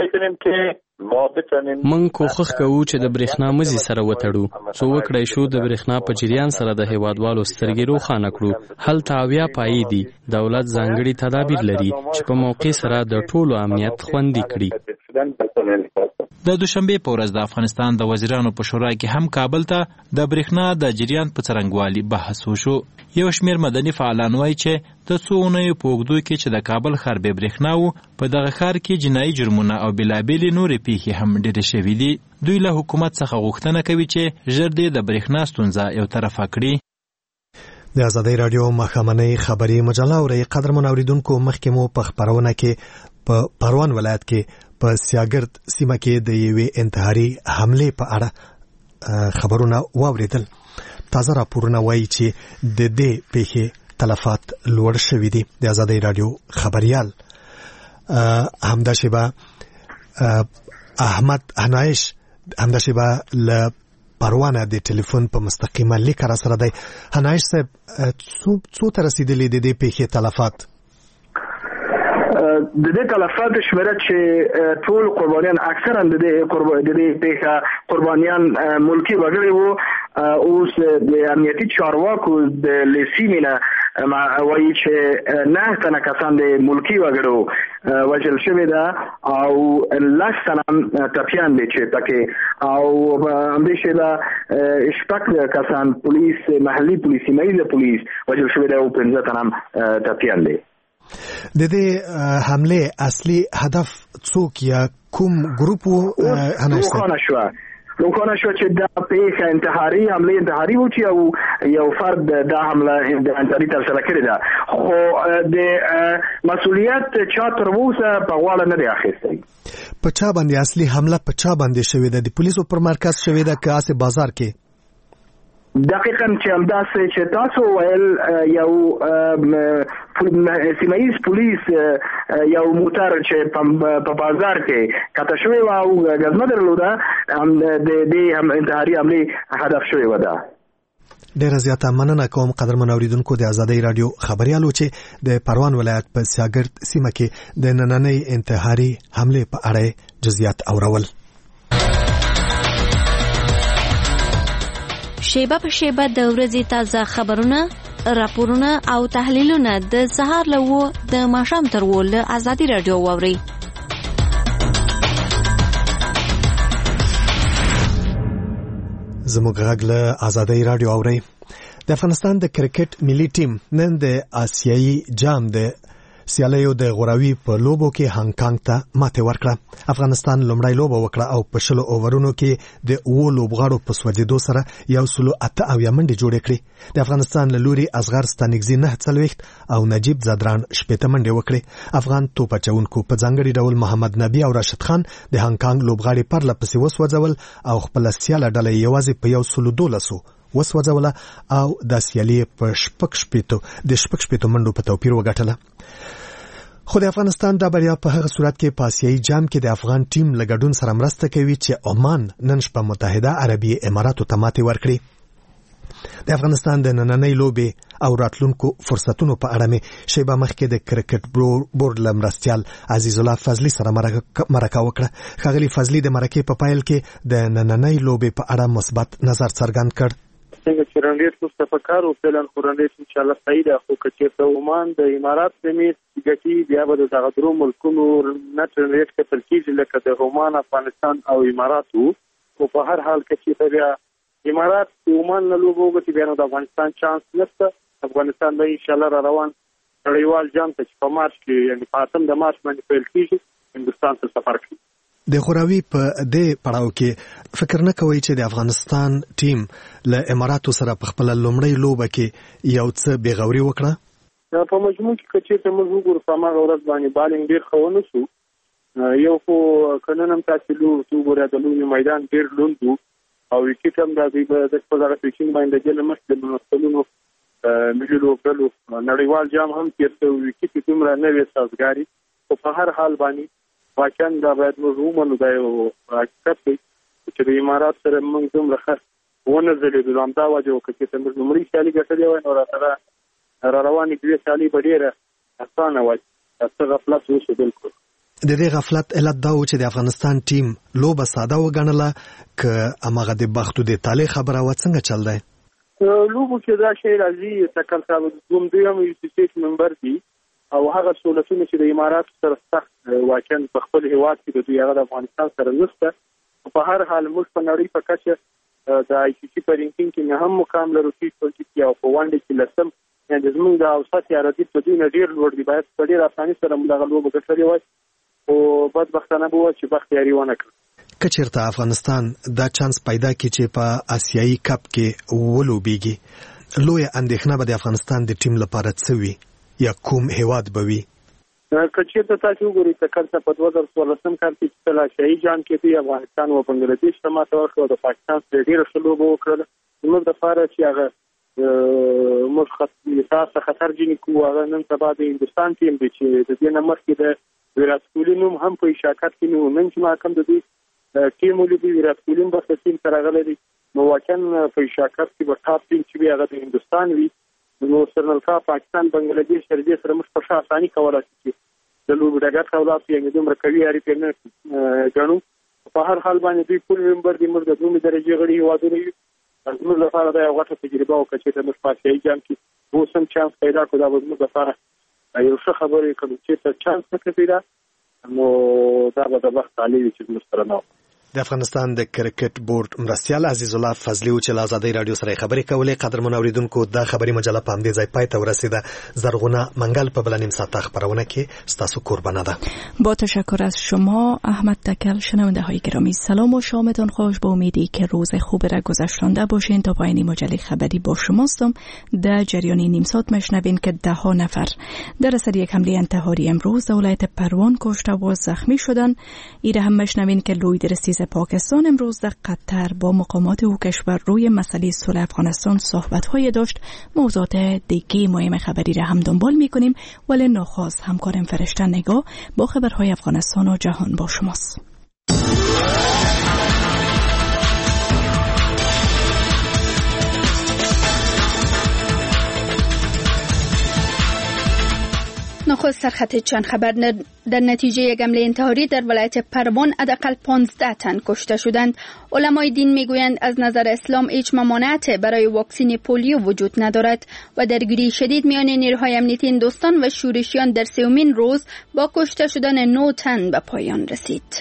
من کوښښ کوو چې د برېښنا مزي سره وتړو څو وکړای شو د برېښنا په جریان سره د هیوادوالو سترګې روښانه کړو. هلته اویا پایې دي. دولت ځانګړي تدابیر لري چې په موقع سره د ټولو امنیت خوندي کړي. د دوشنبه په ورځ د افغانستان د وزیرانو په شورا کې هم کابل ته د برېښنا د جریان په څرنګوالي بحث وشو. یو شمېر مدني فعالان وایي چې د څو اونیو په اوږدو کې چې د کابل ښار بې برېښنا و په دغه ښار کې جنایي جرمونه او بېلابېلې نورې پیښې هم ډېرې شوي دي. دوی له حکومت څخه غوښتنه کوي چې ژر دې د برېښنا ستونزه یو طرفه کړي. د ازادۍ راډیو ماښامنۍ خبري مجله اورئ. قدرمن اوریدونکو، مخکې مو په خپرونه کې په پروان ولایت کې په سیاګرد سیمه کې د یوې انتحاري حملې په اړه خبرونه واوریدل. تازه راپورونه وایي چې د دې پیښې تلفات لوړ شوي دي. د ازادۍ راډیو خبريال همدا شیبه احمد حنایش همدا شیبه ل پروانه د ټلیفون په مستقیمه لیک را سره دی. حنایش صاحب، څو ته رسیدلې د دې پیښې تلفات؟ د دې تلفات شمیره چې ټول قربانیان اکثرا د دې پیښه قربانیان ملکی وګړي وو، اوس د امنیتي چارواکو د لیسیمینه وایي چې نه تنه کسان د ملکی وګړو وژل شوي ده او لس تنه ټپیان دي چې پکې او همدې شیبه شپږ کسان پولیس محلي پولیس سیمه پولیس وژل شوي ده او پنځه تنه ټپیان دي. د دې حمله اصلي هدف څوک یا کوم ګروپ وو؟ روښانه شو روښانه شو چې دا پیښه انتحاري حمله انتحاري و چې یو یو فرد دا حمله د انتحاري ترسره کړې ده، خو د مسؤلیت چا تر اوسه په غاړه نه دی اخیستی. په چا باندې اصلي حمله په چا باندې شوې ده؟ د پولیسو پر مرکز شوې ده که اسه بازار کې؟ دقیقاً چې همداسې چې تاسو ویل یو سیمایي پولیس یو موټر چې په بازار کې کته شوی و او غزمه درلوده د دې هم انتحاري حملې هدف شوی و ده. ډېره زیاته مننه کوم قدرمن اوریدونکو د ازادۍ راډیو خبريالو چې د پروان ولایت په سیاګرد سیمه کې د نننۍ انتحاري حملې په اړه جزئیات اورول. شیبه په شیبه د ورځې تازه خبرونه، راپورونه او تحلیلونه د سهار له و د ماښام تر و له ازادي راډیو واورئ. زموږ غږ له ازادۍ راډیو اورئ. د افغانستان د کرکټ ملي ټیم نن د آسیایي جام د سیالیو د غوراوي په لوبو کې هانګ کانګ ته ماته ورکړه. افغانستان لومړی لوبه وکړه او په شلو اوورونو کې د اوو لوبغاړو په سوځېدو سره یو سلو اته اویا منډې جوړې کړې. د افغانستان له لوري اصغر ستانکزي نه څلوېښت او نجیب زادران شپېته منډې وکړې. افغان توپ اچوونکو په ځانګړي ډول محمد نبي او راشد خان د هانګ کانګ لوبغاړي پرله پسې وسوځول او خپله سیاله ډله یوازې په یو سلو دولسو وسوځوله او د سیالي په شپږ شپېتو د شپږ شپېتو منډو په توپیر وګټله. خو د افغانستان دا بریا په هغه صورت کې په آسیایي جام کې د افغان ټیم له ګډون سره مرسته کوي چې عمان نن شپه متحده عربي اماراتو ته ماتې ورکړي. د افغانستان د نننۍ لوبې او راتلونکو فرصتونو په اړه مې شیبه مخکې د کرکټ بورډ له مرستیال عزیز الله فضلي سره مرکه وکړه. ښاغلي فضلي د مرکې په پیل کې د نننۍ لوبې په اړه مثبت نظر څرګند کړ. څنګه چې رنډیټ مصطفی کار او فعلا رنډیټ ان شاء الله صحیح ده، خو که د عمان د امارات د میس ګټي بیا به د هغه درو ملکونو نه رنډیټ کتل کیږي لکه د عمان، افغانستان او امارات وو. خو په هر حال کې چې بیا امارات د عمان نه لوبو وګټي بیا د افغانستان چانس نشته. افغانستان به ان شاء الله را روان نړیوال جام ته چې په مارچ کې یعنی په اتم د مارچ باندې پیل کیږي هندستان ته سفر کوي. د غوراوي په دې پړاو کې فکر نه کوي چې د افغانستان ټیم له اماراتو سره په خپل لومړی لوبه کې یو څه بېغوري وکړه؟ په مجموع کې چې ته موږ وګورو په هغه ورځ باندې بالینګ ډېر ښه ونه شو. یو خو که نن هم تاسې لو وګورئ د لوبې میدان ډېر لوند و او وکټ هم د دوی د په دغه پیچینګ باندې د جل مخکې د منستلونو ملي لوبډلو نړیوال جام هم تېر شوی، وکټ دومره نه وې سازګاري. خو په هر حال باندې واقعا دا باید موږ ومنو، دا یو حقیقت دی چې د امارات سره موږ دومره ښه ونه ځلېدو. همدا وجه وکړه چې ته موږ لومړۍ سیالي ګټلې وای نو راسره را روانې دوې سیالۍ به ډېره اسانه وای. څه غفلت وشو. بالکل د دې غفلت علت دا و چې د افغانستان ټیم لوبه ساده وګڼله که هماغه د بختو د طالع خبره وه؟ څنګه چل دی؟ لوبو کې دا شی راځي تکل صاحب دوم دوی هم یو ممبر دي او هغه سہولتونه چې د امارات سره سخت واقعا په خپل هیواد کې د دوی هغه د افغانستان سره نشته. په هر حال موږ په نړۍ په کچه د آی سی سی په رینکینګ کې نه هم مقام لرو چې او په وانډې کې لسم یعنی زموږ د اوسط عراضي په دوی نه ډېر لوړ دي، باید په ډېر اساني سره موږ دغه لوبه ګټلې وای، خو بدبختانه به وه چې بخت یاري ونه کړه. که چېرته افغانستان دا چانس پیدا کړي چې په آسیایي کپ کې ولوبېږي، لویه اندېښنه به د افغانستان د ټیم لپاره څه وي یا کوم هیواد به وي؟ که چېرته تاسو وګورئ ټکر ته په دوه زره څوارلسم کال کې چې کله آسیایي جام کې دوی افغانستان او بنګلادیش ته ماته ورکړه او د پاکستان سره ډېره ښه لوبه وکړله. زموږ دپاره چې هغه موږ تاسو خطر جنې کوو، هغه نن سبا د هندوستان ټیم دی چې د دې نه مخکې د ویرات کوهلي نوم هم په اشاکت کې نه و. نن چې ما کوم د دوی ټیم ولیدی، ویرات کوهلي هم به ټیم ته راغلی دی، نو واقعا په اشاکت کې به ټاپ ټیم چې وي هغه د هندوستان وي. نو سرنلکا پاکستان بنګلادیش سره دې سره موږ په ښه اساني کولی شو چې د لوبې ډګر ته ولاړ شو، یعنې دومره قوي اړیکې نه ګڼو. په هر حال باندې دوی پول ممبر دي، موږ د دومره درجې غړي هېوادونه یو. زموږ لپاره دا یو غټه تجربه وکړه چې موږ په آسیایي جام کې اوس هم چانس پیدا کړو. دا به زموږ لپاره یو ښه خبره وي. که چېرته چانس نه کړو پیدا، نو دا به د وخت تعلیل وي چې زموږ سره نه و. د افغانستان د کرکټ بورډ مرستیال عزیز الله فضلی و چې له آزادۍ رادیو سره خبرې کولې. قدرمن اوریدونکو، دا خبري مجله په همدې ځای پای ته ورسیده. زرغونه منگل په بل نیم ساعت خبرونه کې ستاسو قربانه ده. با تشکر از شما احمد تکل. شنونده های گرامی، سلام و شامتان خوش. با امیدی که روز خوب را گذشتانده باشین. تا پایان مجله خبری با شماستم. در جریان نیم ساعت مشنوین که ده ها نفر در اثر یک حمله انتحاری امروز در ولایت پروان کشته و زخمی شدند. ایره هم مشنوین که لوی درستیز پاکستان امروز در قطر با مقامات او کشور روی مسئله صلح افغانستان صحبت‌های داشت. موضوعات دیگه مهم خبری را هم دنبال می‌کنیم، ولی ناخواست همکارم فرشته نگاه با خبرهای افغانستان و جهان با شماست. نخست سرخط چند خبر. در نتیجه یک حمله انتحاری در ولایت پروان حداقل پانزده تن کشته شدند. علمای دین میگویند از نظر اسلام هیچ ممانعت برای واکسین پولیو وجود ندارد و درگیری شدید میان نیروهای امنیتی هندوستان و شورشیان در سومین روز با کشته شدن نه تن به پایان رسید.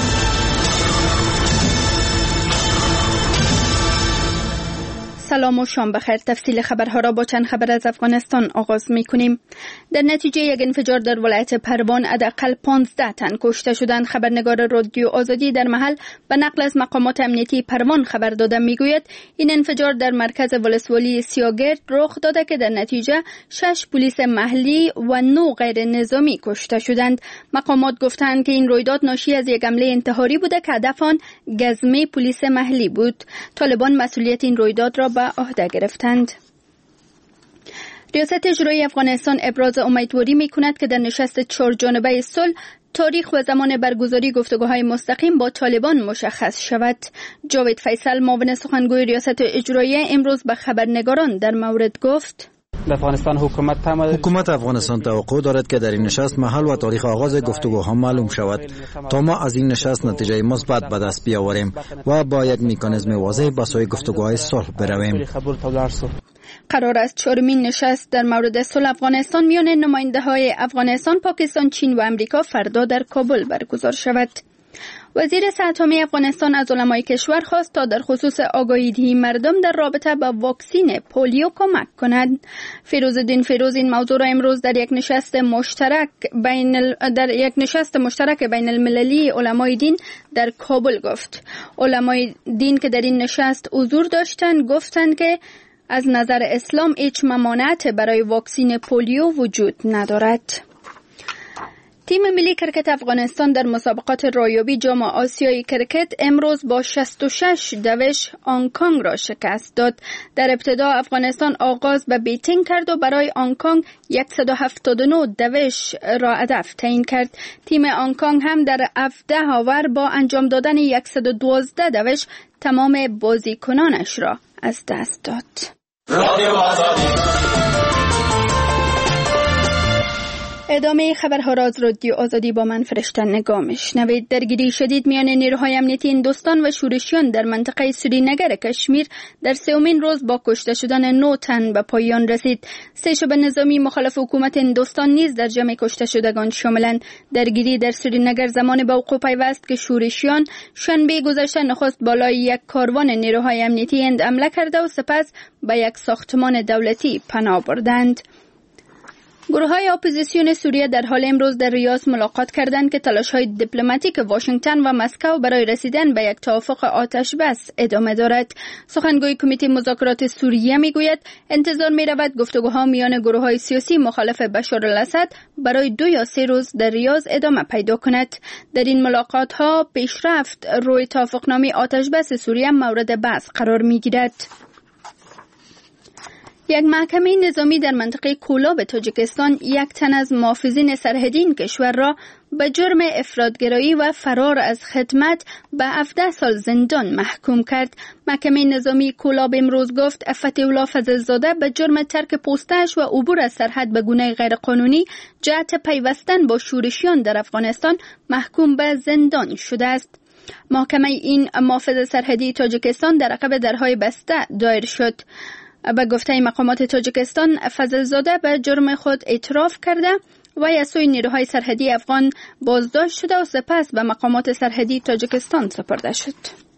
سلام و شام بخیر. تفصیل خبرها را با چند خبر از افغانستان آغاز می‌کنیم. در نتیجه یک انفجار در ولایت پروان حداقل پانزده تن کشته شدند. خبرنگار رادیو آزادی در محل به نقل از مقامات امنیتی پروان خبر داده میگوید این انفجار در مرکز ولسوالی سیاگرد رخ داده که در نتیجه شش پلیس محلی و نه غیر نظامی کشته شدند. مقامات گفتند که این رویداد ناشی از یک حمله انتحاری بوده که هدف آن گزمه پلیس محلی بود. طالبان مسئولیت این رویداد را به عهده گرفتند. ریاست اجرایی افغانستان ابراز امیدواری می‌کند که در نشست چهار جانبه صلح تاریخ و زمان برگزاری گفتگوهای مستقیم با طالبان مشخص شود. جاوید فیصل معاون سخنگوی ریاست اجرایی امروز به خبرنگاران در مورد گفت: افغانستان حکومت حکومت افغانستان توقع دارد که در این نشست محل و تاریخ آغاز گفتگوها معلوم شود تا ما از این نشست نتیجه مثبت به دست بیاوریم و با یک مکانیزم واضح به سوی گفتگوهای صلح برویم. قرار است چهارمین نشست در مورد صلح افغانستان میان نماینده‌های افغانستان، پاکستان، چین و امریکا فردا در کابل برگزار شود. وزیر صحت عامه افغانستان از علمای کشور خواست تا در خصوص آگاهی دهی مردم در رابطه با واکسین پولیو کمک کنند. فیروزالدین فیروز این موضوع را امروز در یک نشست مشترک بین ال... در یک نشست مشترک بین المللی علمای دین در کابل گفت. علمای دین که در این نشست حضور داشتند گفتند که از نظر اسلام هیچ ممانعت برای واکسین پولیو وجود ندارد. تیم ملی کرکت افغانستان در مسابقات رایابی جام آسیای کرکت امروز با شصت و شش دوش آنکانگ را شکست داد. در ابتدا افغانستان آغاز به بیتینگ کرد و برای آنکانگ صد و هفتاد و نه دوش را هدف تعیین کرد. تیم آنکانگ هم در هفده آور با انجام دادن صد و دوازده دوش تمام بازیکنانش را از دست داد. ادامه خبرها را از رادیو آزادی با من فرشته نگاه میشنوید. درگیری شدید میان نیروهای امنیتی هندوستان و شورشیان در منطقه سرینگر کشمیر در سومین روز با کشته شدن نه تن به پایان رسید. سه شعبه نظامی مخالف حکومت هندوستان نیز در جمع کشته شدگان شاملند. درگیری در سرینگر زمان به وقوع پیوست که شورشیان شنبه گذشته نخست بالای یک کاروان نیروهای امنیتی هند حمله کرده و سپس به یک ساختمان دولتی پناه بردند. گروه‌های اپوزیسیون سوریه در حال امروز در ریاض ملاقات کردند که تلاش‌های دیپلماتیک واشنگتن و مسکو برای رسیدن به یک توافق آتش بس ادامه دارد. سخنگوی کمیته مذاکرات سوریه میگوید انتظار می‌رود گفتگوها میان گروه‌های سیاسی مخالف بشار الاسد برای دو یا سه روز در ریاض ادامه پیدا کند. در این ملاقات‌ها پیشرفت روی توافقنامه آتش بس سوریه مورد بحث قرار می‌گیرد. یک محکمه نظامی در منطقه کولاب تاجیکستان یک تن از محافظین سرحدی این کشور را به جرم افراط‌گرایی و فرار از خدمت به هفده سال زندان محکوم کرد. محکمه نظامی کولاب امروز گفت فتح‌الله فضل‌زاده به جرم ترک پستش و عبور از سرحد به گونه غیرقانونی جهت پیوستن با شورشیان در افغانستان محکوم به زندان شده است. محکمه این محافظ سرحدی تاجیکستان در عقب درهای بسته دایر شد. به گفته مقامات تاجیکستان فضل‌زاده به جرم خود اعتراف کرده و از سوی نیروهای سرحدی افغان بازداشت شده و سپس به مقامات سرحدی تاجیکستان سپرده شد.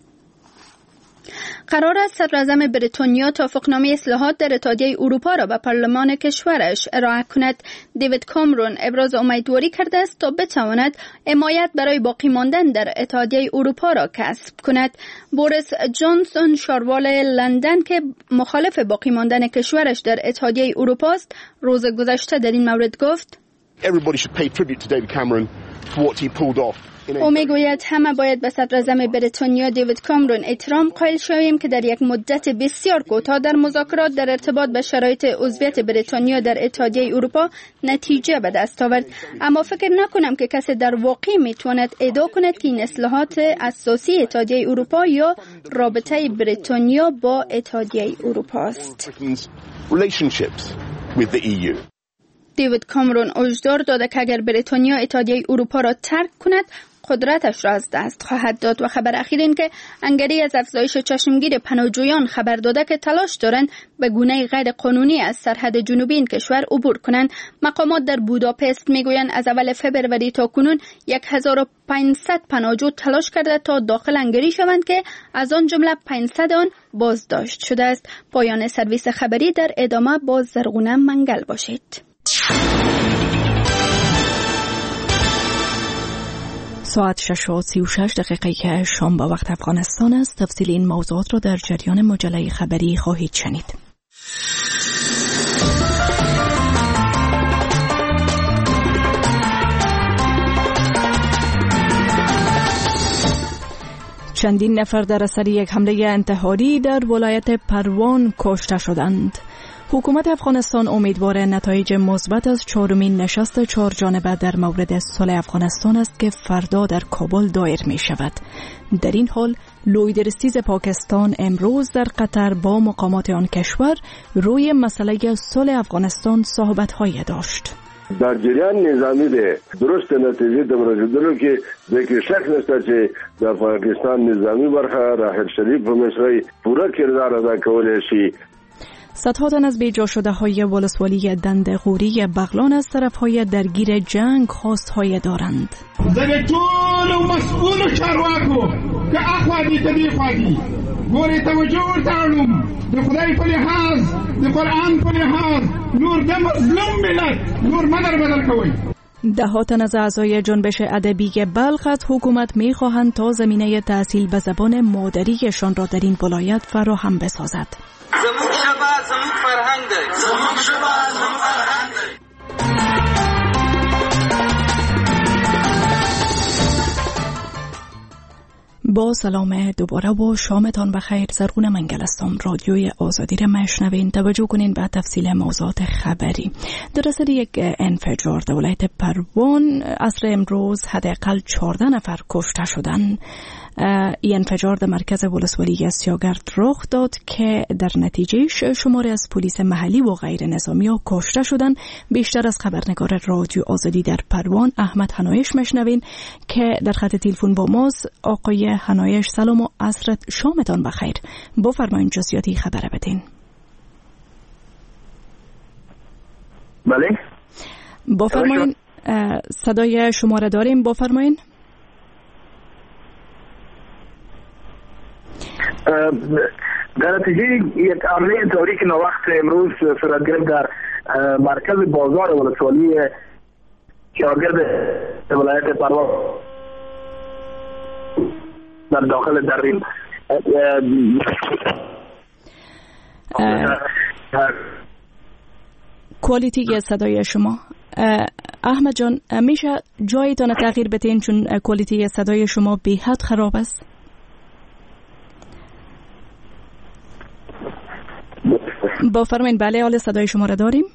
قرار است صدراعظم بریتانیا توافقنامه اصلاحات در اتحادیه اروپا را به پارلمان کشورش ارائه کند. دیوید کامرون ابراز امیدواری کرده است تا بتواند حمایت برای باقی ماندن در اتحادیه اروپا را کسب کند. بوریس جانسون شاروال لندن که مخالف باقی ماندن کشورش در اتحادیه اروپا است، روز گذشته در این مورد گفت Everybody should pay tribute to David Cameron for what he pulled off. او میگوید همه باید به صدراعظم بریتانیا دیوید کامرون احترام قائل شویم که در یک مدت بسیار کوتاه در مذاکرات در ارتباط به شرایط عضویت بریتانیا در اتحادیه اروپا نتیجه به دست آورد. اما فکر نکنم که کسی در واقع میتواند ادعا کند که این اصلاحات اساسی اتحادیه اروپا یا رابطه بریتانیا با اتحادیه اروپا است. دیوید کامرون هشدار داده که اگر بریتانیا اتحادیه اروپا را ترک کند قدرتش را از دست خواهد داد. و خبر اخیر این که هنگری از افزایش چشمگیر پناهجویان خبر داده که تلاش دارند به گونه غیر قانونی از سرحد جنوبی این کشور عبور کنند. مقامات در بوداپست میگویند از اول فبروری تا کنون هزار و پانصد پناهجو تلاش کرده تا داخل هنگری شوند که از آن جمله پانصد آن بازداشت شده است. پایان سرویس خبری. در ادامه با زرغونه منگل باشید. ساعت شش و سی و شش دقیقه که شام با وقت افغانستان است. تفصیل این موضوعات را در جریان مجله خبری خواهید شنید. چندین نفر در اثر یک حمله انتحاری در ولایت پروان کشته شدند. حکومت افغانستان امیدوار نتایج مثبت از چهارمین نشست چهار جانبه در مورد صلح افغانستان است که فردا در کابل دایر می شود. در این حال لویدرسیز پاکستان امروز در قطر با مقامات آن کشور روی مسئله صلح افغانستان صحبت‌های داشت. در جریان نظامی ده درست نتیجه در رسیدلو که دیگه شک نشته چې در پاکستان نظامی برخه راحل شریف په مصری پورا کردار ادا کولی شي. صدها تن از بیجا شده های ولسوالی دندغوری بغلان از طرف های درگیر جنگ خواست های دارند. زده طول و مسئول و چارواکو که اخوادی تدی خوادی گوری توجه ورتاولم ده خدای په لحاظ ده قرآن په لحاظ نور ده مظلوم ملت نور مدر بدل کوي. ده ها تن از اعضای جنبش ادبی بلخ از حکومت می خواهند تا زمینه تحصیل به زبان مادریشان را در این ولایت فراهم بسازد. زموږ ژبه زموږ فرهنګ دی زموږ ژبه زموږ فرهنګ دی. با سلام دوباره و شامتان بخیر. زرغونه منگل هستم. رادیوی آزادی را میشنوین. توجه کنین به تفصیل موضوعات خبری. در اثر یک انفجار در ولایت پروان عصر امروز حداقل چهارده نفر کشته شدند. این انفجار در مرکز ولسوالی سیاگرد رخ داد که در نتیجهش شماری از پلیس محلی و غیر نظامی ها کشته شدند. بیشتر از خبرنگار رادیو آزادی در پروان احمد حنایش مشنوین که در خط تلفن با ماست. آقای حنایش سلام و عصر شامتان بخیر. بفرمایید جزئیاتی خبر بدین. بله بفرمایید، صدای شما را داریم، بفرمایید. در نتیجه یک حمله تاریک نوقت امروز صورت گرفت در مرکز بازار ولسوالی شاگرد ولایت پروان در داخل دریم. کوالیتی صدای شما احمد جان میشه جایتان تغییر بدین چون کوالیتی صدای شما به حد خراب است. بفرمایید. بله حال صدای شما را داریم.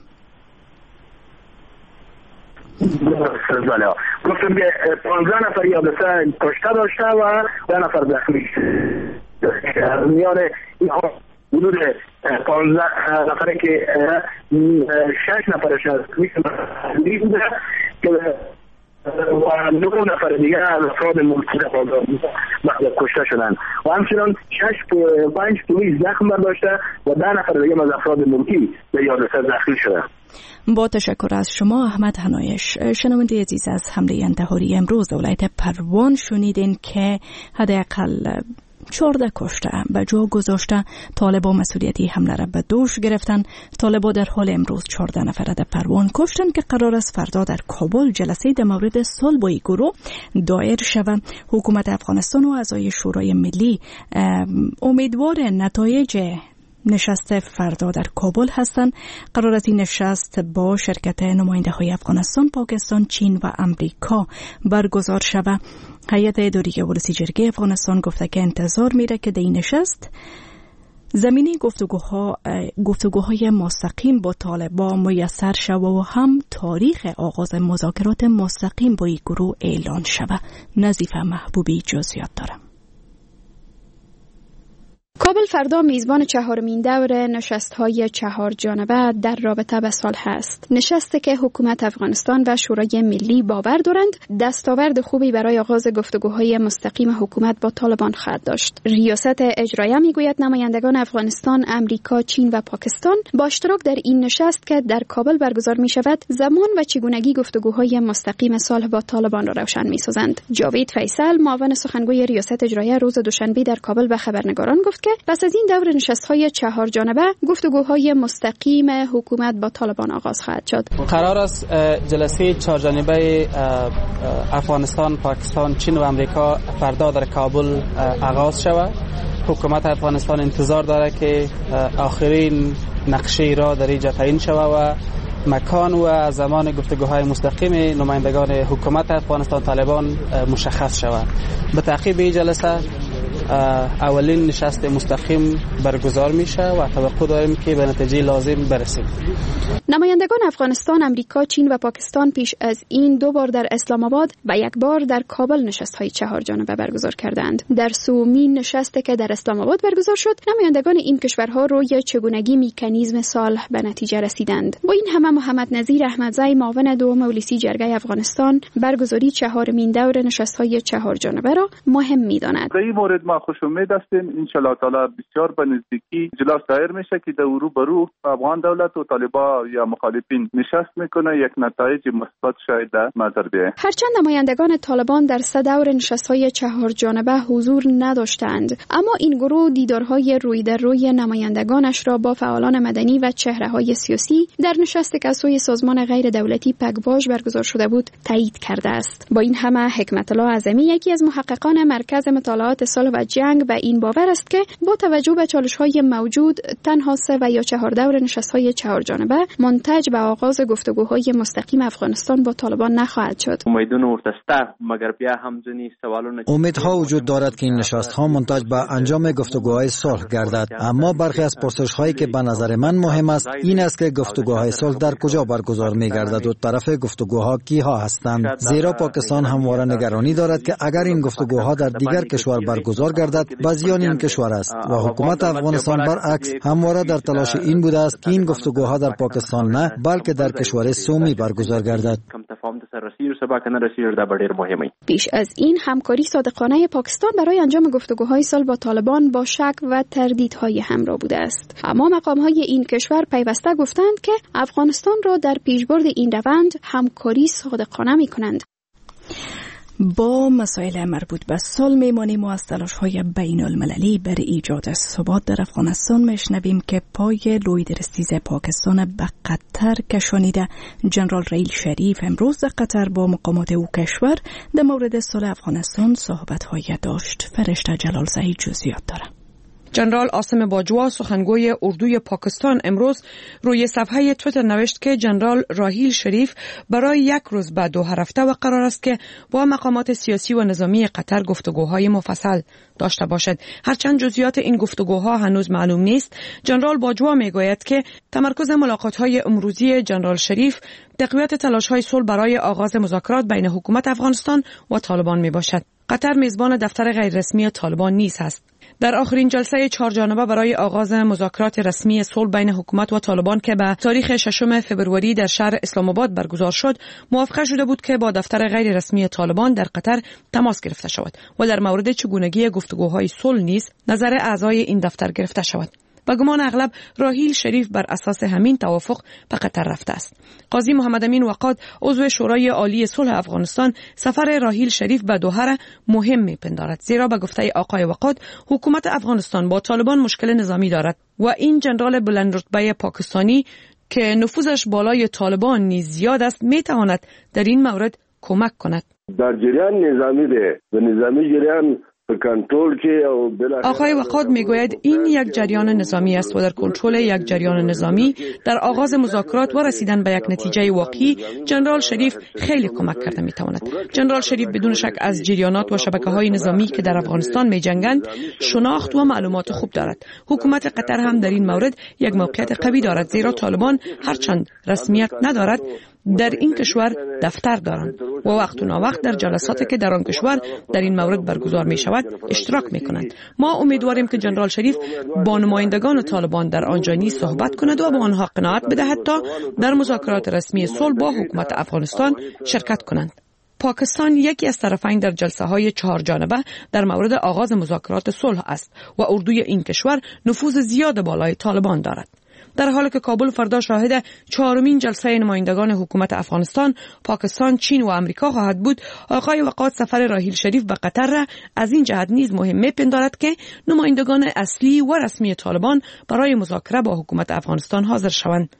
بله گفتم که پانزده نفر یابسه کشته داشته و ده نفر زخمی شده. میان اینها حدود پانزده نفره که شش نفرش از پلیس بوده که و نه نفر دیگه از افراد ملکی در کشته شدن و همچنان شش پنج پلیس زخم برداشته و ده نفر دیگه از افراد ملکی به یادسه زخمی شده. با تشکر از شما احمد حنایش. شنونده عزیز، از حمله انتحاری امروز ولایت پروان شنیدین که حداقل چهارده کشته به جا گذاشته. طالبان مسئولیتی حمله را به دوش گرفتن. طالبان در حال امروز چهارده نفر در پروان کشتن که قرار است فردا در کابل جلسه در مورد صلح با این گروه دایر شود. حکومت افغانستان و اعضای شورای ملی امیدوار نتایج نشست فردا در کابل هستند. قرار است این نشست با شرکت نماینده های افغانستان، پاکستان، چین و امریکا برگزار شود. هیئت اداری ولسی جرگه افغانستان گفته که انتظار میره که در این نشست زمینه گفتگوها گفتگوهای مستقیم با طالبان میسر شود و هم تاریخ آغاز مذاکرات مستقیم با این گروه اعلان شود. نظیفه محبوبی جزئیات دارم. کابل فردا میزبان چهارمین دور نشست‌های چهار جانبه در رابطه به صلح است. نشستی که حکومت افغانستان و شورای ملی باور دارند دستاورد خوبی برای آغاز گفتگوهای مستقیم حکومت با طالبان خواهد داشت. ریاست اجرایه میگوید نمایندگان افغانستان، امریکا، چین و پاکستان با اشتراک در این نشست که در کابل برگزار می شود زمان و چگونگی گفتگوهای مستقیم صلح با طالبان را روشن می‌سازند. جاوید فیصل، معاون سخنگوی ریاست اجرایه، روز دوشنبه در کابل به خبرنگاران گفت که پس از این دور نشست‌های چهار جانبه گفتگوهای مستقیم حکومت با طالبان آغاز خواهد شد. قرار است جلسه چهار جانبه افغانستان، پاکستان، چین و امریکا فردا در کابل آغاز شود. حکومت افغانستان انتظار دارد که آخرین نقشه را در اینجا تعیین شود و مکان و زمان گفتگوهای مستقیم نمایندگان حکومت افغانستان طالبان مشخص شود. به تعقیب این جلسه اولین نشست مستقیم برگزار میشه و توقع داریم که به نتیجه لازم برسیم. نمایندگان افغانستان، امریکا، چین و پاکستان پیش از این دو بار در اسلام آباد و یک بار در کابل نشست‌های چهار جانبه برگزار کردند. در سومین نشستی که در اسلام آباد برگزار شد، نمایندگان این کشورها روی چگونگی مکانیزم صلح به نتیجه رسیدند. با این همه محمد نظیر احمدزی، معاون دوم ولسی جرگه افغانستان، برگزاری چهارمین دور نشست‌های چهار جانبه را مهم می‌داند. در این مورد ما خوش امید هستیم ان شاء الله تعالی بسیار به نزدیکی جلسه دایر میشه که در رو به رو افغان دولت و طالبان یا مخالفین نشست میکنه، یک نتایج مثبت شاید در نظر بیاید. هرچند نمایندگان طالبان در سه دور نشست‌های چهار جانبه حضور نداشتند، اما این گروه دیدارهای روی در روی نمایندگانش را با فعالان مدنی و چهره‌های سیاسی در نشستی که از سوی سازمان غیر دولتی پگواژ برگزار شده بود تایید کرده است. با این همه حکمت الله اعظمی، یکی از محققان مرکز مطالعات صلح و جنگ به این باور است که با توجه به چالش‌های موجود تنها سه و یا چهار دور نشست‌های چهار جانبه منتج به آغاز گفتگوهای مستقیم افغانستان با طالبان نخواهد شد. امیدونه ورتسته مگر بیا هم ځنی سوالونه امیدها وجود دارد که این نشست‌ها منتج به انجام گفتگوهای صلح گردد، اما برخی از پرسش‌هایی که به نظر من مهم است این است که گفتگوهای صلح در کجا برگزار می‌گردد و طرف گفتگوها کیها هستند، زیرا پاکستان همواره نگرانی دارد که اگر این گفتگوها در دیگر کشور برگزار گردد به زیان این کشور است و حکومت افغانستان برعکس همواره در تلاش این بوده است که این گفتگوها در پاکستان نه بلکه در کشور سومی برگزار گردد. پیش از این همکاری صادقانه پاکستان برای انجام گفتگوهای صلح با طالبان با شک و تردیدهای همراه بوده است، اما مقام‌های این کشور پیوسته گفتند که افغانستان را در پیشبرد این روند همکاری صادقانه می‌کنند. با مسائل مربوط به صلح میمانیم و از تلاش‌های بین المللی برای ایجاد ثبات در افغانستان میشنویم که پای لوی درستیز پاکستان به قطر کشانیده. جنرال ریل شریف امروز در قطر با مقامات او کشور در مورد صلح افغانستان صحبت‌های داشت. فرشته جلالزایی جزئیات دارد. جنرال عاصم باجوا سخنگوی اردوی پاکستان امروز روی صفحه تویتر نوشت که جنرال راحیل شریف برای یک روز به دوحه رفته و قرار است که با مقامات سیاسی و نظامی قطر گفتگوهای مفصل داشته باشد. هرچند جزئیات این گفتگوها هنوز معلوم نیست، جنرال باجوا میگوید که تمرکز ملاقات‌های امروزی جنرال شریف تقویت تلاش‌های صلح برای آغاز مذاکرات بین حکومت افغانستان و طالبان میباشد. قطر میزبان دفتر غیررسمی طالبان نیز است. در آخرین جلسه چهار جانبه برای آغاز مذاکرات رسمی صلح بین حکومت و طالبان که به تاریخ ششم فوریه در شهر اسلام آباد برگزار شد، موافقه شده بود که با دفتر غیر رسمی طالبان در قطر تماس گرفته شود و در مورد چگونگی گفتگوهای صلح نیز نظر اعضای این دفتر گرفته شود. با گمان اغلب راحیل شریف بر اساس همین توافق به قطر رفته است. قاضی محمد امین وقاد عضو شورای عالی صلح افغانستان سفر راحیل شریف به دوحه را مهم می‌پندارد، زیرا به گفته آقای وقاد حکومت افغانستان با طالبان مشکل نظامی دارد و این جنرال بلند رتبه پاکستانی که نفوذش بالای طالبان نیز زیاد است میتواند در این مورد کمک کند. در جریان نظامی ده و نظامی جریان آقای وقاد میگوید این یک جریان نظامی است و در کنترل یک جریان نظامی در آغاز مذاکرات و رسیدن به یک نتیجه واقعی جنرال شریف خیلی کمک کرده میتواند. جنرال شریف بدون شک از جریانات و شبکه‌های نظامی که در افغانستان میجنگند شناخت و معلومات خوب دارد. حکومت قطر هم در این مورد یک موقعیت قوی دارد، زیرا طالبان هرچند رسمیت ندارد در این کشور دفتر دارند و وقت و ناوقت در جلساتی که در آن کشور در این مورد برگزار می شود اشتراک می کنند. ما امیدواریم که جنرال شریف با نمایندگان طالبان در آنجا نیز صحبت کند و به آنها قناعت بدهد تا در مذاکرات رسمی صلح با حکومت افغانستان شرکت کنند. پاکستان یکی از طرفین در جلسه های چهار جانبه در مورد آغاز مذاکرات صلح است و اردوی این کشور نفوذ زیاد بالای طالبان دارد. در حالی که کابل فردا شاهد چهارمین جلسه نمایندگان حکومت افغانستان، پاکستان، چین و آمریکا خواهد بود، آقای وقاد سفر راحیل شریف به قطر را از این جهت نیز مهم می‌پندارد که نمایندگان اصلی و رسمی طالبان برای مذاکره با حکومت افغانستان حاضر شوند.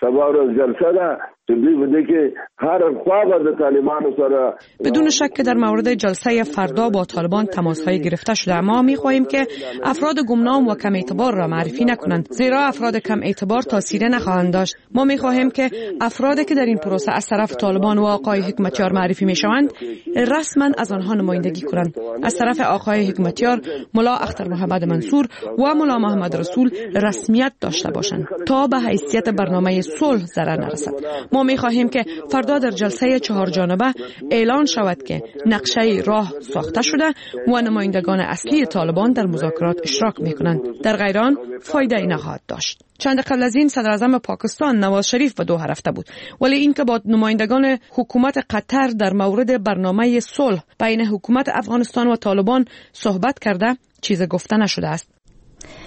بدون شک در مورد جلسه فردا با طالبان تماس‌های گرفته شده، اما می‌خواهیم که افراد گمنام و کم اعتبار را معرفی نکنند، زیرا افراد کم اعتبار تاثیر نخواهند داشت. ما می‌خواهیم که افرادی که در این پروسه از طرف طالبان و آقای حکمتیار معرفی می‌شوند رسما از آنها نمایندگی کنند. از طرف آقای حکمتیار، ملا اختر محمد منصور و ملا محمد رسول رسمیت داشته باشند تا به حیثیت برنامه صلح ضرر نرسد. ما می‌خواهیم که فردا در جلسه چهار جانبه اعلان شود که نقشه راه ساخته شده و نمایندگان اصلی طالبان در مذاکرات اشتراک می‌کنند. در غیر آن فایده‌ای نخواهد داشت. چند قبل از این صدر اعظم پاکستان نواز شریف به دوحه رفته بود، ولی این که با نمایندگان حکومت قطر در مورد برنامه صلح بین حکومت افغانستان و طالبان صحبت کرده چیز گفته نشده است.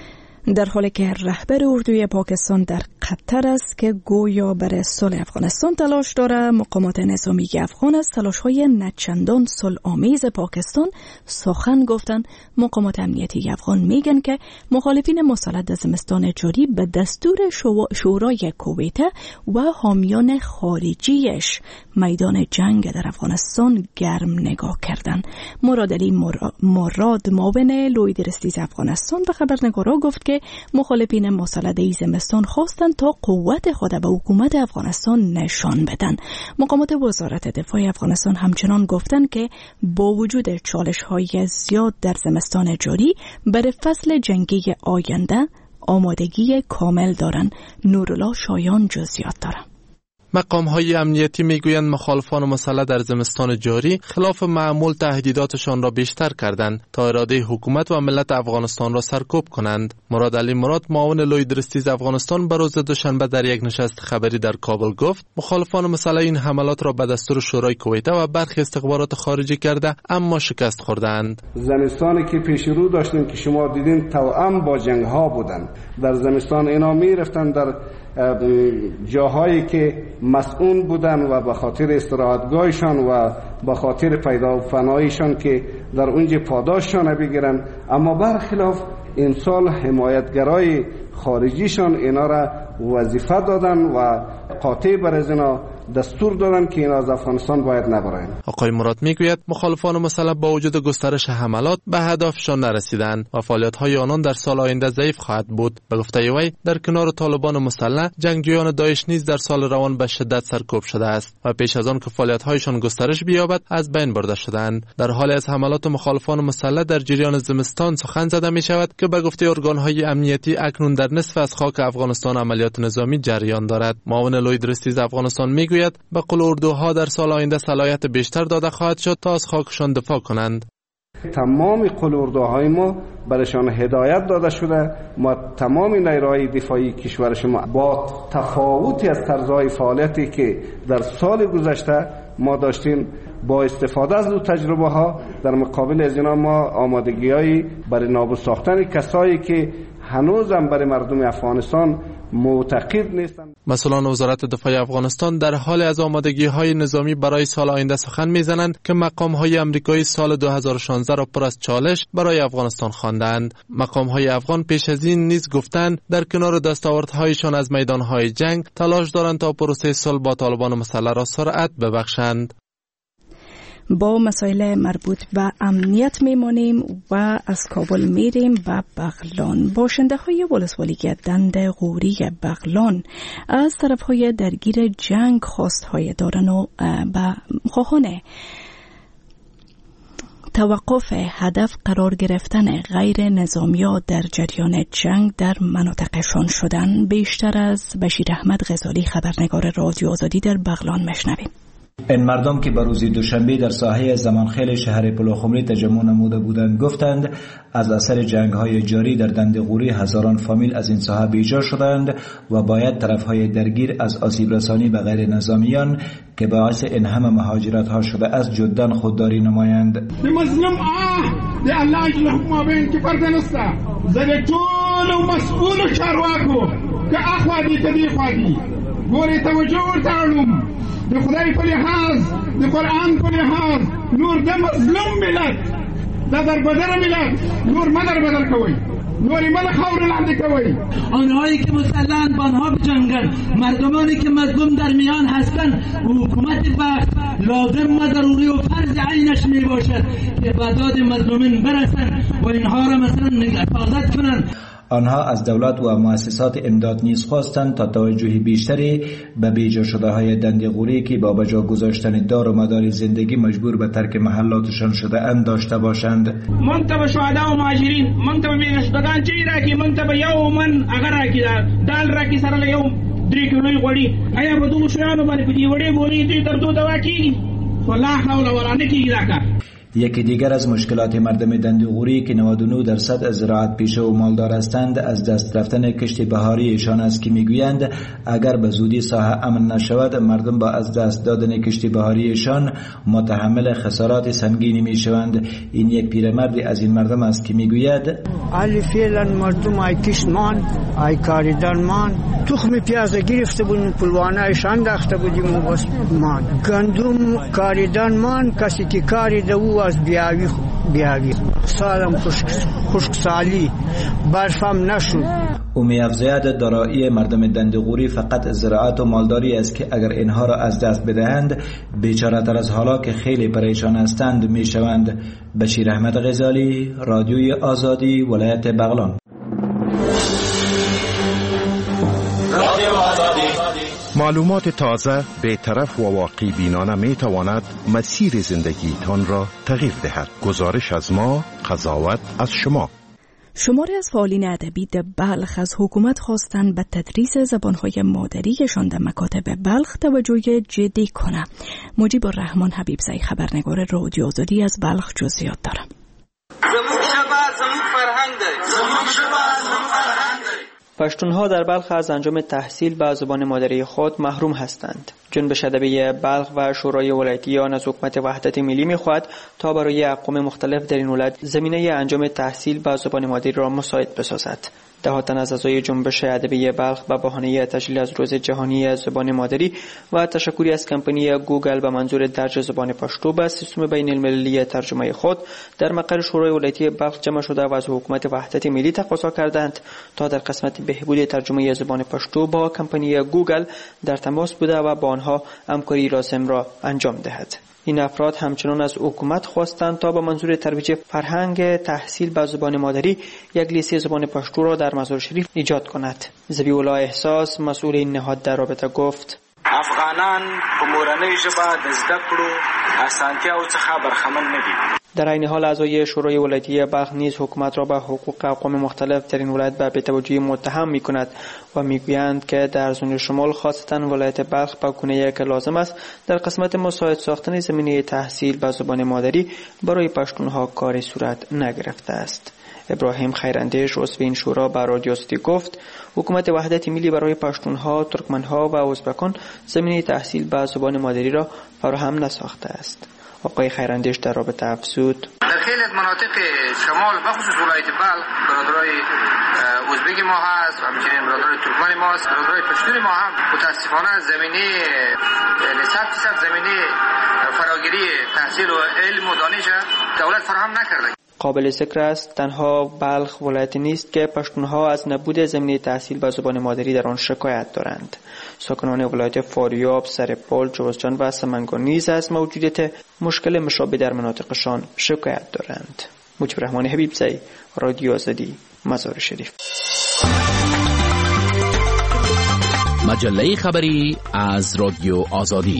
در حالی که رهبر اردوی پاکستان در قطر است که گویا برای صلح افغانستان تلاش داره، مقامات نظامی افغان از تلاش‌های نچندان صلح‌آمیز پاکستان سخن گفتن. مقامات امنیتی افغان میگن که مخالفین مسلح در زمستان جاری به دستور شورای کویت و حامیان خارجیش میدان جنگ در افغانستان گرم نگاه کردن. مراد علی مراد معاون لوی درستیز افغانستان به خبرنگارا گفت که مخالفین مسلح در زمستان خواستند تا قوت خود به حکومت افغانستان نشان بدن. مقامات وزارت دفاع افغانستان همچنان گفتند که با وجود چالش‌های زیاد در زمستان جاری برای فصل جنگی آینده آمادگی کامل دارند. نورالله شایان جزئیات دارند. مقام‌های امنیتی میگویند مخالفان مسلح در زمستان جاری خلاف معمول تهدیداتشان را بیشتر کردند تا اراده حکومت و ملت افغانستان را سرکوب کنند. مراد علی مراد معاون لوی درستیز افغانستان به روز دوشنبه در یک نشست خبری در کابل گفت مخالفان مسلح این حملات را به دستور شورای کویت و برخی استخبارات خارجی کرده اما شکست خوردند. زمستانی که پیش رو داشتیم که شما دیدین توأم با جنگ‌ها بودند. در زمستان اینا می‌رفتند در جاهایی که مسئول بودن و به خاطر استراحتگاهشان و به خاطر پیدا و فنایشان که در اونجا پاداششان بگیرن، اما برخلاف این سال حمایتگرای خارجیشان اینا را وظیفه دادن و قاطع بر از اینا دستور دادن که اینا از افغانستان باید نبرن. آقای مراد میگوید مخالفان مسلح با وجود گسترش حملات به هدفشان نرسیدند و فعالیت‌های آنان در سال آینده ضعیف خواهد بود. به گفته وی در کنار طالبان مسلح جنگجویان داعش نیز در سال روان به شدت سرکوب شده است و پیش از آن که فعالیت‌هایشان گسترش بیابد از بین برده شدند. در حالی از حملات مخالفان مسلح در جریان زمستان سخن زده می شود که به گفته ارگان‌های امنیتی اکنون در نصف از خاک افغانستان عملیات نظامی جریان دارد. معاون لوی درستیز افغانستان میگوید به قول اردوها در سال آینده صلاحیت بیشتر داده خواهد شد تا از خاکشان دفاع کنند. تمام قول اردوهای ما برشان هدایت داده شده. ما تمام نیروهای دفاعی کشور شما با تفاوتی از طرزهای فعالیتی که در سال گذشته ما داشتیم با استفاده از دو تجربه ها در مقابل از اینا ما آمادگی‌هایی برای نابود ساختن کسایی که هنوزم برای مردم افغانستان معتقد نیستند. مسئولان وزارت دفاع افغانستان در حال از آمادگی‌های نظامی برای سال آینده سخن می‌زنند که مقام‌های آمریکایی سال دو هزار و شانزده را پر از چالش برای افغانستان خواندند. مقام‌های افغان پیش از این نیز گفتند در کنار دستاوردهایشان از میدان‌های جنگ تلاش دارند تا پروسه صلح با طالبان مسلح را سرعت ببخشند. با مسائل مربوط به امنیت میمانیم و از کابل میریم به بغلان. باشنده های ولسوالی دند غوری بغلان از طرف های درگیر جنگ خواست های دارن و به خواهان توقف هدف قرار گرفتن غیر نظامی‌ها در جریان جنگ در مناطقشان شدن. بیشتر از بشیر احمد غزالی خبرنگار رادیو آزادی در بغلان مشنویم. این مردم که به روز دوشنبه در ساحه زمانخیل شهر پلوخمری تجمع نموده بودند گفتند از اثر جنگ‌های جاری در دندغوری هزاران فامیل از این ساحه بیجا شدند و باید طرف‌های درگیر از آسیب رسانی به غیر نظامیان که باعث این همه مهاجرت‌ها شده از جداً خودداری نمایند. مظلوم آه دی الله جل حکم بین که پرده نسته زده طول و مسئول و چارواکو که اخوادی کدی خوادی گوری توجه ورتاړم د خدای په لحاظ د قرآن په لحاظ نور د مظلوم ملت د دربدر ملت نور مدر بدل کوي نوری من خور لاندې کوي. آنهایی که مسلحاً با آنها بجنگند، مردمانی که مظلوم در میان هستند، حکومت وقت لازم و ضروری و فرض عینش می باشد که به داد مظلومین برسند و اینها را مثلا حفاظت کنند. آنها از دولت و مؤسسات امداد نیز خواستند تا توجه بیشتری به بیجا شده های دندغوری که با بجا گذاشتن دار و مدار زندگی مجبور به ترک محلاتشان شده اند داشته باشند. منتبه شهدا و مهاجرین منتبه بیگشتگان چی را که منتبه یو من اگر را که دال را که سرل یو دری کلوی غوړي آیا به دوه شیانو باندې په دې وړې ګوري دوی تر دوه دوا کیږي والله حول ولا نه کیږي دا کار. یکی دیگر از مشکلات مردم دنده‌قوری که نود و نه درصد از زراعت پیشه و مالدار هستند از دست رفتن کشت بهاریشان است که میگویند اگر به زودی ساحه امن نشود مردم با از دست دادن کشت بهاریشان متحمل خسارات سنگینی میشوند. این یک پیرمردی از این مردم است که میگوید علی فعلا مردم ای کشتمان ای کاریدارمان تخم پیاز گرفته بودیم پلوانایش انداخته بودیم و بس مان گندم کاریدارمان کسی که کاری دو از بیاوی بیاوی سالم خشک سالی برفم نشد. او می‌افزاید دارایی مردم دنده‌قوری فقط زراعت و مالداری است که اگر اینها را از دست بدهند بیچاره‌تر از حالا که خیلی پریشان هستند میشوند. بشیر احمد غزالی، رادیوی آزادی، ولایت بغلان. معلومات تازه، بی‌طرف و واقع بینانه می تواند مسیر زندگیتان را تغییر دهد. گزارش از ما، قضاوت از شما. شماری از فعالین ادبی در بلخ از حکومت خواستند به تدریس زبانهای مادریشان در مکاتب بلخ توجه جدی کنه. مجیب الرحمن حبیبزی خبرنگار رادیو آزادی از بلخ جزئیات داره. زموږ ژبه زموږ فرهنګ دی. زموږ ژبه زموږ فرهنګ دی. پشتونها در بلخ از انجام تحصیل به زبان مادری خود محروم هستند. جنبش ادبی بلخ و شورای ولایتی آن از حکومت وحدت ملی می‌خواهد تا برای اقوام مختلف در این ولایت زمینه انجام تحصیل به زبان مادری را مساعد بسازد. ده تن از اعضای جنبش ادبی بلخ به بهانه تجلیل از روز جهانی زبان مادری و تشکری از کمپانی گوگل به منظور درج زبان پشتو به سیستم بین المللی ترجمه خود در مقر شورای ولایتی بلخ جمع شده و از حکومت وحدت ملی تقاضا کردند تا در قسمت بهبود ترجمه زبان پشتو با کمپانی گوگل در تماس بوده و با آنها همکاری لازم را انجام دهد. این افراد همچنان از حکومت خواستند تا به منظور ترویج فرهنگ تحصیل به زبان مادری یک لیسه زبان پشتو را در مزار شریف ایجاد کند. ذبیح الله احساس مسئول این نهاد در رابطه گفت: افغانان په مورنۍ ژبه د زده کړو اسانتیاو څخه برخمن نه دي. در این حال اعضای شورای ولایتی بلخ نیز حکومت را به حقوق اقوام مختلف در این ولایت به بی‌توجهی متهم می‌کند و می‌گویند که در زون شمال خاصتا ولایت بلخ به گونه‌ای که لازم است در قسمت مساعد ساختن زمینه تحصیل به زبان مادری برای پشتونها کاری صورت نگرفته است. ابراهیم خیراندیش عضو این شورا به رادیو آزادی گفت حکومت وحدت ملی برای پشتونها، ترکمنها و ازبکان زمینه تحصیل به زبان مادری را فراهم نساخته است. آقای خیراندیش در رابطه افزود: در خیلی از مناطق شمال بخصوص ولایت بلخ برادرای ازبک ما هست و همچنین برادرای ترکمن ما هست، برادرای پشتون ما هم متاسفانه زمینه صد درصد زمینه فراگیری تحصیل و علم و دانش دولت فراهم نکرده. قابل ذکر است تنها بلخ ولایت نیست که پشتونها از نبود زمینه تحصیل به زبان مادری در آن شکایت دارند. ساکنان ولایت فاریاب، سرپل، جوزجان و سمنگان نیز از موجودیت مشکل مشابه در مناطقشان شکایت دارند. مجیب الرحمن حبیبزی، رادیو آزادی، مزار شریف. مجله خبری از رادیو آزادی.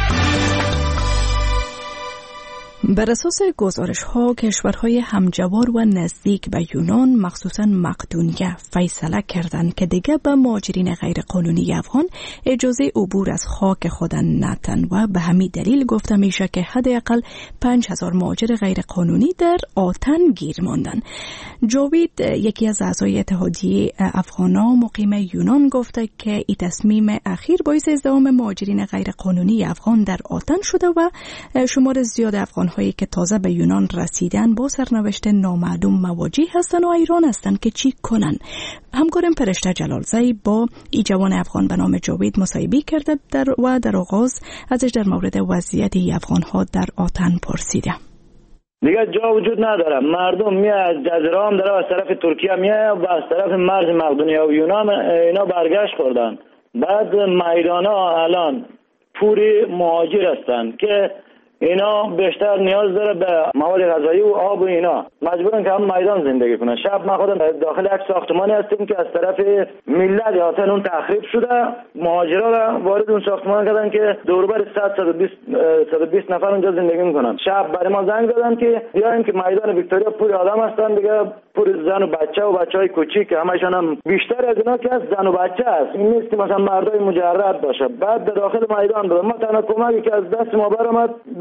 بر اساس گزارش ها کشورهای همجوار و نزدیک به یونان مخصوصا مقدونیه فیصله کردند که دیگر به مهاجرین غیر قانونی افغان اجازه عبور از خاک خود ندن و به همین دلیل گفته میشه که حداقل پنج هزار مهاجر غیر قانونی در آتن گیر ماندن. جاوید یکی از اعضای اتحادیه افغانا مقیم یونان گفته که این تصمیم اخیر باعث ازدحام مهاجرین غیر قانونی افغان در آتن شده و شمار زیاد افغان هایی که تازه به یونان رسیدن با سرنوشت نامعلوم مواجه هستند و ایران هستند که چی کنن. همکارم فرشته جلالزی با ای جوان افغان به نام جاوید مصاحبه کرده در و در آغاز ازش در مورد وضعیت افغان ها در آتن پرسیده. دیگه جا وجود نداره، مردم میاد از جزیره هم داره از طرف ترکیه میاد و از طرف مرز مقدونیه و یونان اینا برگشت خوردن. بعد میدان ها الان پوری مهاجر هستند که اینا بیشتر نیاز داره به مواد غذایی و آب و اینا، مجبورن که هم میدان زندگی کنن. شب ما خودم داخل یک ساختمانی هستیم که از طرف ملت آتن اون تخریب شده، مهاجرا را وارد اون ساختمان کردن که دور و بر صد صد و بیست نفر اونجا زندگی میکنن. شب برای ما زنگ زدن که بیاین که میدان ویکتوریا پر آدم هستن دیگه، پر زن و بچه و بچهای کوچیک، همشون هم بیشتر از اینا که از زن و بچه است، این نیست که مثلا مردای مجرد باشه. بعد در داخل میدان بود. ما تنها کمکی که از دست ما برآمد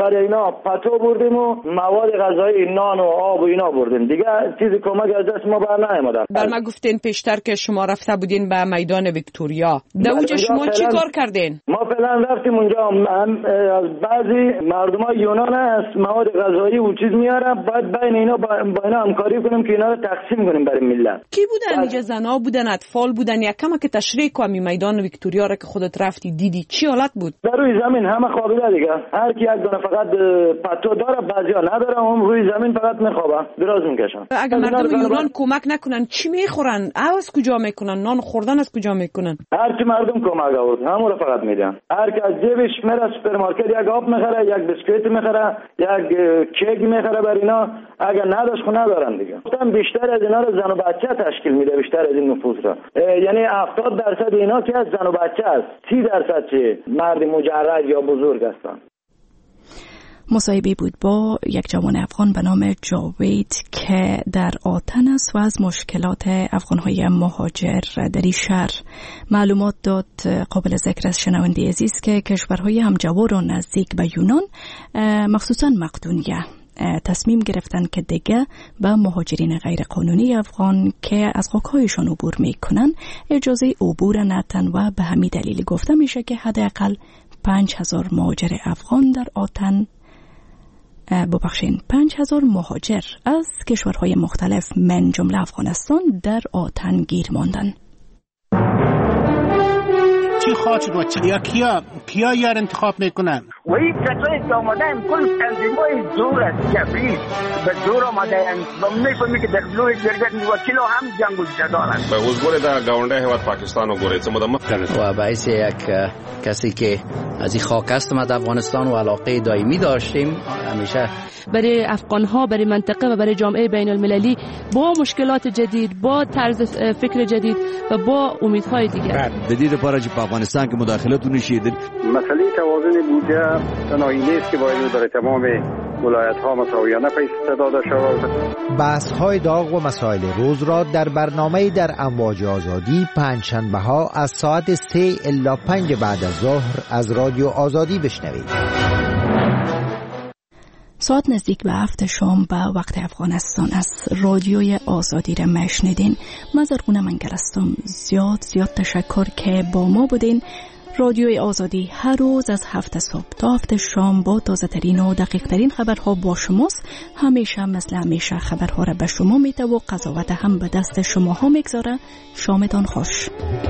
برای اینا پتو بردیم و مواد غذایی نان و آب و اینا بردیم. دیگه چیزی کمک از دست ما بر نیامد. بر ما گفتین پیشتر که شما رفته بودین به میدان ویکتوریا. در اونجا شما چی کار کردین؟ ما فعلا رفتیم اونجا، هم از بعضی مردمای یونان است مواد غذایی و چیز میاره، بعد بین اینا با اینا همکاری کنیم که اینا رو تقسیم کنیم برای ملت. کی بودن اینجا؟ زنا بودن، اطفال بودن؟ یک کم که تشریح کنی میدان ویکتوریا را که خودت رفتی دیدی چی حالت بود؟ در روی زمین همه خوابیده دیگه، هر کی یک دونه فقط پتو داره، بعضیا نداره، اون روی زمین فقط میخوابه، دراز میکشن. اگه مردم یونان کمک نکنن چی میخورن؟ از کجا میکنن؟ نان خوردن از کجا میکنن؟ هر کی مردم کمک آورد همون رو فقط میدن. هر کی از جیبش میره سوپرمارکت یک آب میخره، یک بسکویت میخره، یک کیک میخره بر اینا، اگه نداشت خو ندارن دیگه. گفتم بیشتر از اینا رو زن و بچه تشکیل میده، بیشتر از این نفوس را، یعنی هفتاد درصد اینا که از زن و بچه است، سی درصد چه مرد مجرد یا بزرگ هستن. مصاحبه بود با یک جوان افغان به نام جاوید که در آتن است و از مشکلات افغان‌های مهاجر در این شهر معلومات داد. قابل ذکر از شنونده عزیز که کشورهای همجوار و نزدیک به یونان، مخصوصا مقدونیه، تصمیم گرفتن که دیگه به مهاجرین غیر قانونی افغان که از خاک‌هایشان عبور میکنن اجازه عبور ندن و به همین دلیل گفته میشه که حداقل پنج هزار مهاجر افغان در آتن ببخشین پنج هزار مهاجر از کشورهای مختلف من جمله افغانستان در آتن گیر ماندن. چی خواهد و چی یا کیا کیا یار انتخاب میکنن؟ و این کسایی که آمدن کل تنظیمای زور است، کفری به زور آمدن و میفهمی که در لوی جرگت وکیل هم جنگ و جدال است. به حضور در گاونده هواد پاکستان و گوره چه مدام و باعث یک کسی که از این خاک است ما در افغانستان و علاقه دائمی داشتیم، همیشه برای افغان‌ها، برای منطقه و برای جامعه بین المللی با مشکلات جدید، با طرز فکر جدید و با امیدهای دیگر. جدید پاره چې په افغانستان کې مداخلتونه شیدل. مسئله توازن بودجه تنهایی نیست که باید در تمام ولایت‌ها مساویانه پیش داده شود. بحث‌های داغ و مسائل روز را در برنامه در امواج آزادی پنجشنبه‌ها از ساعت سه الی پنج بعد از ظهر از رادیو آزادی بشنوید. ساعت نزدیک به هفت شام به وقت افغانستان است. رادیوی آزادی را مشنیدین. مزرگونه منگلستم زیاد زیاد تشکر که با ما بودین. رادیوی آزادی هر روز از هفت صبح تا هفت شام با تازه ترین و دقیق ترین خبرها با شماست. همیشه مثل همیشه خبرها را به شما میده و قضاوت هم به دست شما ها میگذاره. شامتان خوش.